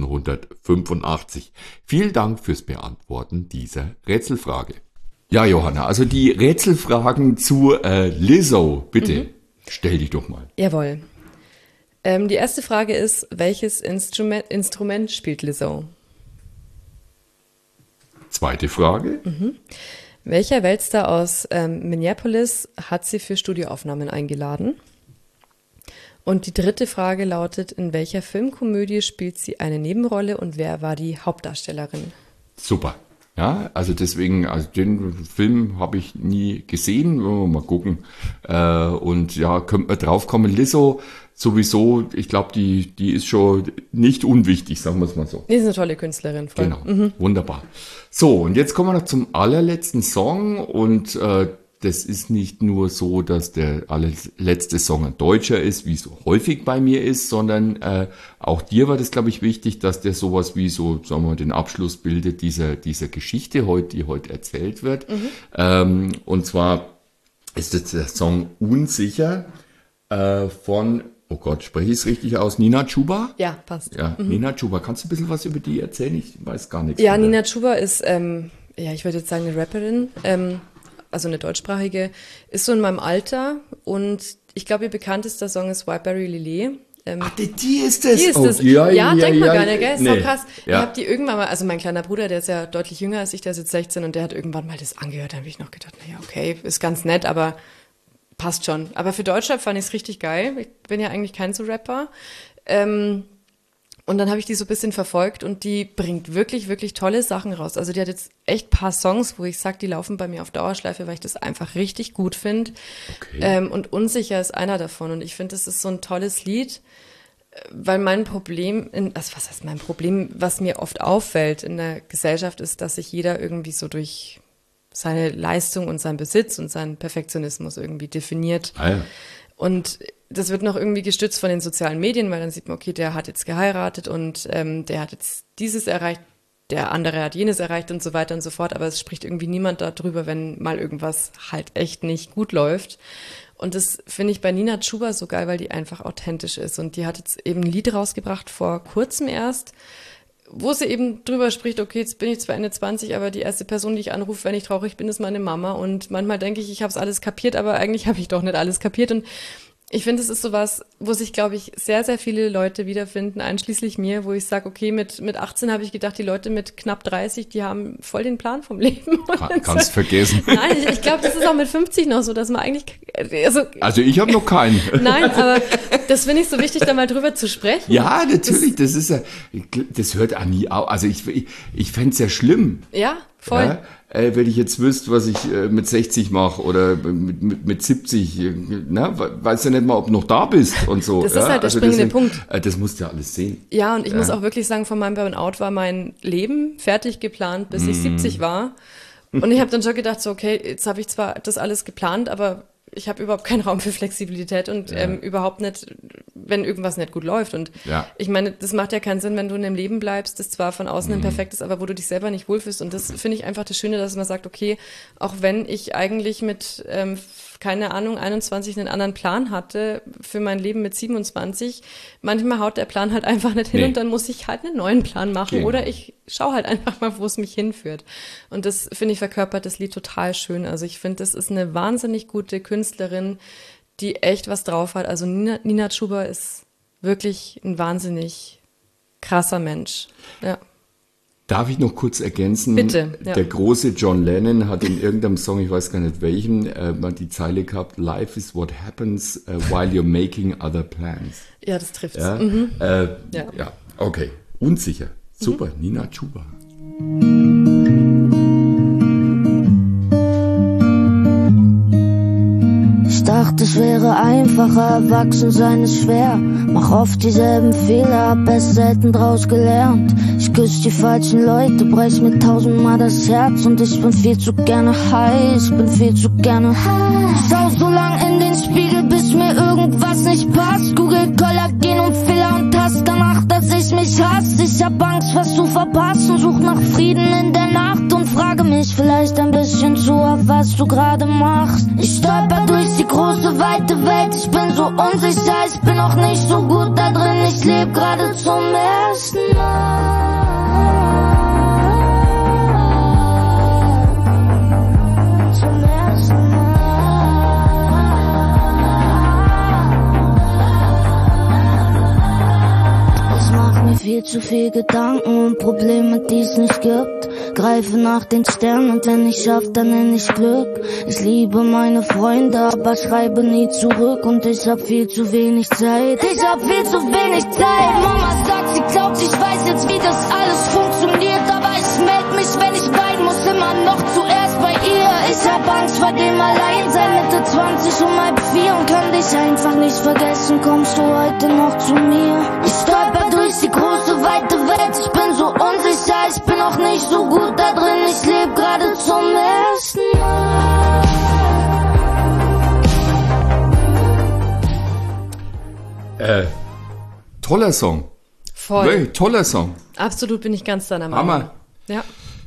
Speaker 7: 1985. Vielen Dank fürs Beantworten dieser Rätselfrage.
Speaker 1: Ja, Johanna, also die Rätselfragen zu Lizzo, bitte, stell dich doch mal.
Speaker 2: Jawohl. Die erste Frage ist, welches Instrument spielt Lizzo?
Speaker 1: Zweite Frage.
Speaker 2: Welcher Weltstar aus Minneapolis hat sie für Studioaufnahmen eingeladen? Und die dritte Frage lautet, in welcher Filmkomödie spielt sie eine Nebenrolle und wer war die Hauptdarstellerin?
Speaker 1: Super. Ja, also deswegen, den Film habe ich nie gesehen. Mal gucken. Und ja, könnte man drauf kommen. Lizzo sowieso, ich glaube, die ist schon nicht unwichtig, sagen wir es mal so.
Speaker 2: Die ist eine tolle Künstlerin. Voll.
Speaker 1: Genau, wunderbar. So, und jetzt kommen wir noch zum allerletzten Song und das ist nicht nur so, dass der allerletzte Song ein deutscher ist, wie es so häufig bei mir ist, sondern auch dir war das, glaube ich, wichtig, dass der sowas wie so, sagen wir mal, den Abschluss bildet dieser Geschichte die heute erzählt wird. Und zwar ist jetzt der Song Unsicher von, oh Gott, spreche ich es richtig aus, Nina Chuba?
Speaker 2: Ja, passt.
Speaker 1: Ja, Nina Chuba. Kannst du ein bisschen was über die erzählen? Ich weiß gar nichts.
Speaker 2: Ja, Nina Chuba ist, ich würde jetzt sagen, eine Rapperin, also eine deutschsprachige, ist so in meinem Alter und ich glaube, ihr bekanntester Song ist Whiteberry Lillet.
Speaker 1: Ach, die ist es.
Speaker 2: Die ist es.
Speaker 1: Ja,
Speaker 2: denkt man gar nicht, gell? Ist
Speaker 1: nee.
Speaker 2: so krass.
Speaker 1: Ja.
Speaker 2: Ich habe die irgendwann mal, also mein kleiner Bruder, der ist ja deutlich jünger als ich, der ist jetzt 16 und der hat irgendwann mal das angehört. Da habe ich noch gedacht, naja, okay, ist ganz nett, aber passt schon. Aber für Deutschrap fand ich es richtig geil. Ich bin ja eigentlich kein so Rapper. Und dann habe ich die so ein bisschen verfolgt und die bringt wirklich, wirklich tolle Sachen raus. Also die hat jetzt echt ein paar Songs, wo ich sage, die laufen bei mir auf Dauerschleife, weil ich das einfach richtig gut finde.
Speaker 1: Okay.
Speaker 2: Und Unsicher ist einer davon. Und ich finde, das ist so ein tolles Lied, weil mein Problem, was heißt mein Problem, was mir oft auffällt in der Gesellschaft ist, dass sich jeder irgendwie so durch seine Leistung und seinen Besitz und seinen Perfektionismus irgendwie definiert.
Speaker 1: Ah, ja.
Speaker 2: Und das wird noch irgendwie gestützt von den sozialen Medien, weil dann sieht man, okay, der hat jetzt geheiratet und der hat jetzt dieses erreicht, der andere hat jenes erreicht und so weiter und so fort. Aber es spricht irgendwie niemand darüber, wenn mal irgendwas halt echt nicht gut läuft. Und das finde ich bei Nina Chuba so geil, weil die einfach authentisch ist. Und die hat jetzt eben ein Lied rausgebracht vor kurzem erst, wo sie eben drüber spricht, okay, jetzt bin ich zwar Ende 20, aber die erste Person, die ich anrufe, wenn ich traurig bin, ist meine Mama. Und manchmal denke ich, ich habe es alles kapiert, aber eigentlich habe ich doch nicht alles kapiert. Und Ich finde, es ist sowas, wo sich, glaube ich, sehr, sehr viele Leute wiederfinden, einschließlich mir, wo ich sage, okay, mit 18 habe ich gedacht, die Leute mit knapp 30, die haben voll den Plan vom Leben.
Speaker 7: Kannst vergessen.
Speaker 2: Nein, ich glaube, das ist auch mit 50 noch so, dass man eigentlich,
Speaker 7: Also ich habe noch keinen.
Speaker 2: Nein, aber das finde ich so wichtig, da mal drüber zu sprechen.
Speaker 7: Ja, natürlich, das ist ja, das hört auch nie auf. Also ich fände es ja schlimm.
Speaker 2: Ja, voll.
Speaker 7: Ja? Wenn ich jetzt wüsste, was ich mit 60 mache oder mit 70, weißt du nicht mal, ob du noch da bist und so.
Speaker 2: Das ist halt der springende Punkt.
Speaker 7: Das musst du ja alles sehen.
Speaker 2: Ja, und ich muss auch wirklich sagen, von meinem Burnout war mein Leben fertig geplant, bis ich 70 war. Und ich habe dann schon gedacht, so okay, jetzt habe ich zwar das alles geplant, aber ich habe überhaupt keinen Raum für Flexibilität und überhaupt nicht, wenn irgendwas nicht gut läuft. Und ich meine, das macht ja keinen Sinn, wenn du in einem Leben bleibst, das zwar von außen perfekt ist, aber wo du dich selber nicht wohlfühlst. Und das finde ich einfach das Schöne, dass man sagt, okay, auch wenn ich eigentlich mit, keine Ahnung, 21 einen anderen Plan hatte für mein Leben mit 27, manchmal haut der Plan halt einfach nicht hin und dann muss ich halt einen neuen Plan machen oder ich schaue halt einfach mal, wo es mich hinführt. Und das, finde ich, verkörpert das Lied total schön. Also ich finde, das ist eine wahnsinnig gute Künstlerin, die echt was drauf hat. Also Nina Chuba ist wirklich ein wahnsinnig krasser Mensch. Ja.
Speaker 1: Darf ich noch kurz ergänzen?
Speaker 2: Bitte, ja.
Speaker 1: Der große John Lennon hat in irgendeinem Song, ich weiß gar nicht welchem, mal die Zeile gehabt, Life is what happens while you're making other plans.
Speaker 2: Ja, das trifft's.
Speaker 1: Ja, ja, okay. Unsicher. Super, Nina Chuba.
Speaker 5: Ich dachte, es wäre einfacher, erwachsen sein ist schwer. Mach oft dieselben Fehler, hab erst selten draus gelernt. Ich küsse die falschen Leute, brech mir 1000-mal das Herz. Und ich bin viel zu gerne heiß, bin viel zu gerne heiß. Schau so lang in den Spiegel, bis mir irgendwas nicht passt. Google Kollagen und Fehler und hast danach, dass ich mich hasse. Ich hab Angst, was zu verpassen, such nach Frieden in der Nacht und frage mich vielleicht ein bisschen zu, auf was du gerade machst. Ich stolper durch die große, weite Welt, ich bin so unsicher, ich bin auch nicht so gut da drin, ich lebe gerade zum ersten Mal. Zum ersten Mal. Ich mach mir viel zu viel Gedanken und Probleme, die es nicht gibt. Greife nach den Sternen und wenn ich schaff, dann nenn ich Glück. Ich liebe meine Freunde, aber schreibe nie zurück. Und ich hab viel zu wenig Zeit. Ich hab viel zu wenig Zeit. Mama sagt, sie glaubt, ich weiß jetzt, wie das alles funktioniert. Aber ich meld mich, wenn ich weinen muss, immer noch zuerst bei ihr. Ich hab Angst vor dem Alleinsein, Mitte 20 um 3:30 und kann dich einfach nicht vergessen. Kommst du heute noch zu mir? Ich stolper durch die große, weite Welt. Ich bin so unsicher, ich bin auch nicht so gut da drin. Ich lebe gerade zum ersten Mal.
Speaker 1: Toller Song.
Speaker 2: Voll.
Speaker 1: Wirklich, toller Song.
Speaker 2: Absolut, bin ich ganz deiner Meinung.
Speaker 1: Hammer.
Speaker 2: Ja.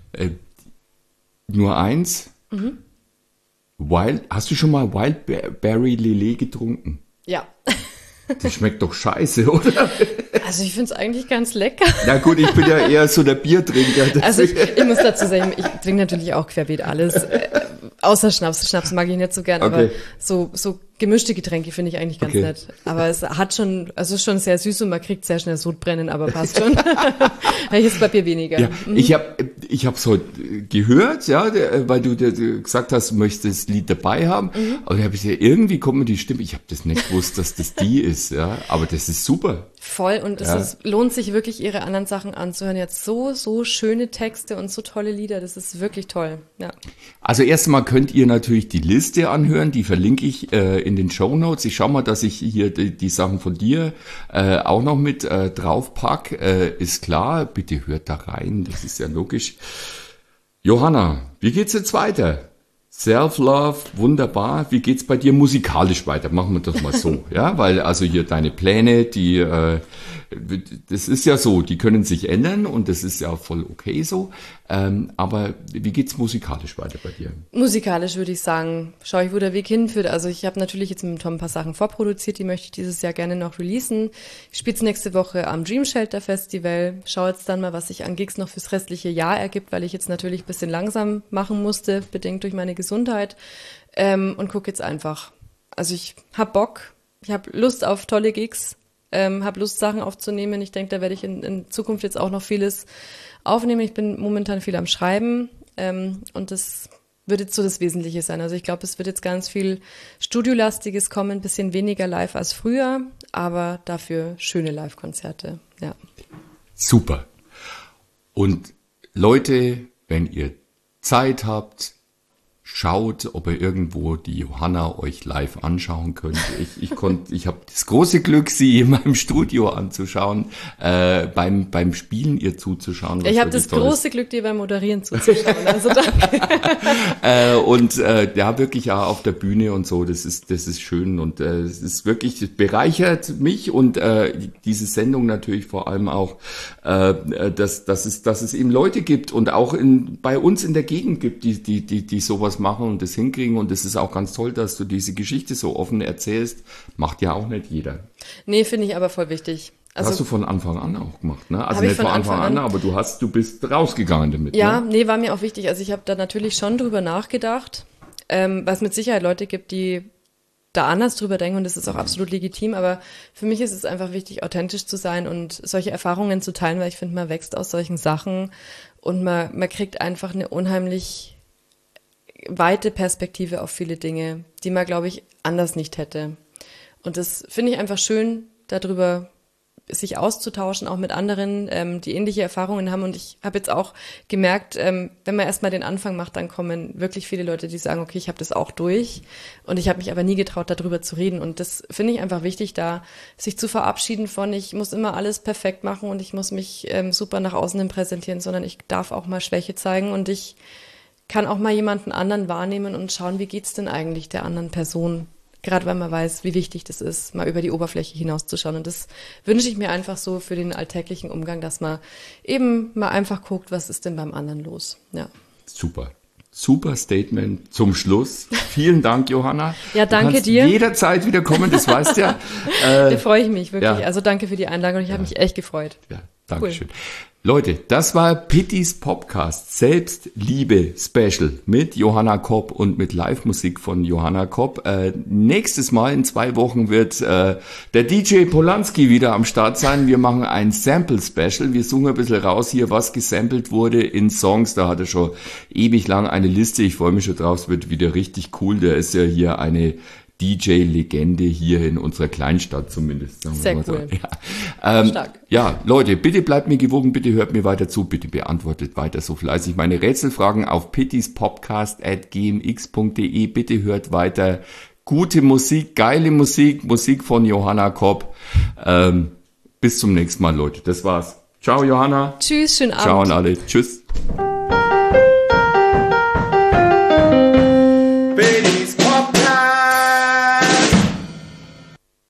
Speaker 1: Nur eins. Hast du schon mal Wildberry Lillet getrunken?
Speaker 2: Ja.
Speaker 1: Das schmeckt doch scheiße, oder?
Speaker 2: Also ich finde es eigentlich ganz lecker.
Speaker 1: Na gut, ich bin ja eher so der Biertrinker.
Speaker 2: Also ich muss dazu sagen, ich trinke natürlich auch querbeet alles. Außer Schnaps. Schnaps mag ich nicht so gern, aber so gemischte Getränke finde ich eigentlich ganz nett. Aber es hat schon, also ist schon sehr süß und man kriegt sehr schnell Sodbrennen, aber passt schon. Welches bei Bier weniger.
Speaker 1: Ja, ich hab's heute gehört, ja, weil du gesagt hast, du möchtest das Lied dabei haben. Und da habe ich gesagt, irgendwie kommt mir die Stimme. Ich habe das nicht gewusst, dass das die ist, ja. Aber das ist super.
Speaker 2: Voll, und es lohnt sich wirklich, ihre anderen Sachen anzuhören. Jetzt so schöne Texte und so tolle Lieder. Das ist wirklich toll, ja.
Speaker 1: Also erstmal könnt ihr natürlich die Liste anhören, die verlinke ich in den Shownotes. Ich schau mal, dass ich hier die Sachen von dir auch noch mit draufpack. Ist klar, bitte hört da rein, das ist ja logisch. Johanna, wie geht's jetzt weiter? Self-Love, wunderbar. Wie geht's bei dir musikalisch weiter? Machen wir das mal so, ja, weil also hier deine Pläne, die das ist ja so, die können sich ändern und das ist ja voll okay so. Aber wie geht's musikalisch weiter bei dir?
Speaker 2: Musikalisch würde ich sagen, schaue ich, wo der Weg hinführt. Also ich habe natürlich jetzt mit Tom ein paar Sachen vorproduziert, die möchte ich dieses Jahr gerne noch releasen. Ich spiele es nächste Woche am Dream Shelter Festival. Schaue jetzt dann mal, was sich an Gigs noch fürs restliche Jahr ergibt, weil ich jetzt natürlich ein bisschen langsam machen musste, bedingt durch meine Gesundheit. Und gucke jetzt einfach. Also ich habe Bock. Ich habe Lust auf tolle Gigs, habe Lust, Sachen aufzunehmen. Ich denke, da werde ich in Zukunft jetzt auch noch vieles aufnehmen. Ich bin momentan viel am Schreiben und das wird jetzt so das Wesentliche sein. Also ich glaube, es wird jetzt ganz viel Studiolastiges kommen, ein bisschen weniger live als früher, aber dafür schöne Live-Konzerte, ja.
Speaker 1: Super. Und Leute, wenn ihr Zeit habt, schaut, ob ihr irgendwo die Johanna euch live anschauen könnt. Ich habe das große Glück, sie in meinem Studio anzuschauen, beim Spielen ihr zuzuschauen.
Speaker 2: Ich habe das große Glück, dir beim Moderieren zuzuschauen. Also danke.
Speaker 1: Und ja, wirklich ja auf der Bühne und so, das ist schön und es ist wirklich, das bereichert mich und diese Sendung natürlich vor allem auch, dass es eben Leute gibt und auch bei uns in der Gegend gibt, die sowas machen und das hinkriegen und es ist auch ganz toll, dass du diese Geschichte so offen erzählst. Macht ja auch nicht jeder.
Speaker 2: Nee, finde ich aber voll wichtig. Also,
Speaker 1: hast du von Anfang an auch gemacht, ne? Also nicht von Anfang an, aber du bist rausgegangen damit.
Speaker 2: Ja,
Speaker 1: ne?
Speaker 2: Nee, war mir auch wichtig. Also ich habe da natürlich schon drüber nachgedacht, weil es mit Sicherheit Leute gibt, die da anders drüber denken und das ist auch absolut legitim, aber für mich ist es einfach wichtig, authentisch zu sein und solche Erfahrungen zu teilen, weil ich finde, man wächst aus solchen Sachen und man kriegt einfach eine unheimlich weite Perspektive auf viele Dinge, die man, glaube ich, anders nicht hätte. Und das finde ich einfach schön, darüber sich auszutauschen, auch mit anderen, die ähnliche Erfahrungen haben. Und ich habe jetzt auch gemerkt, wenn man erstmal den Anfang macht, dann kommen wirklich viele Leute, die sagen, okay, ich habe das auch durch. Und ich habe mich aber nie getraut, darüber zu reden. Und das finde ich einfach wichtig, da sich zu verabschieden von, ich muss immer alles perfekt machen und ich muss mich super nach außen hin präsentieren, sondern ich darf auch mal Schwäche zeigen und ich kann auch mal jemanden anderen wahrnehmen und schauen, wie geht's denn eigentlich der anderen Person? Gerade weil man weiß, wie wichtig das ist, mal über die Oberfläche hinauszuschauen. Und das wünsche ich mir einfach so für den alltäglichen Umgang, dass man eben mal einfach guckt, was ist denn beim anderen los. Ja.
Speaker 1: Super. Super Statement zum Schluss. Vielen Dank, Johanna.
Speaker 2: Ja, danke
Speaker 1: du kannst
Speaker 2: dir.
Speaker 1: Jederzeit wieder kommen, das weißt ja.
Speaker 2: Da freue ich mich wirklich.
Speaker 1: Ja.
Speaker 2: Also danke für die Einladung. Ich habe mich echt gefreut.
Speaker 1: Ja, danke schön. Leute, das war Pittys Podcast Selbstliebe Special mit Johanna Kopp und mit Live-Musik von Johanna Kopp. Nächstes Mal in 2 Wochen wird der DJ Polanski wieder am Start sein. Wir machen ein Sample-Special. Wir suchen ein bisschen raus hier, was gesampelt wurde in Songs. Da hat er schon ewig lang eine Liste. Ich freue mich schon drauf. Es wird wieder richtig cool. Der ist ja hier eine DJ-Legende hier in unserer Kleinstadt zumindest.
Speaker 2: Sehr cool.
Speaker 1: Ja.
Speaker 2: Stark.
Speaker 1: Ja, Leute, bitte bleibt mir gewogen, bitte hört mir weiter zu, bitte beantwortet weiter so fleißig meine Rätselfragen auf pittyspodcast@gmx.de. Bitte hört weiter gute Musik, geile Musik, Musik von Johanna Kopp. Bis zum nächsten Mal, Leute. Das war's. Ciao, Johanna.
Speaker 2: Tschüss, schönen Abend.
Speaker 1: Ciao an alle. Tschüss.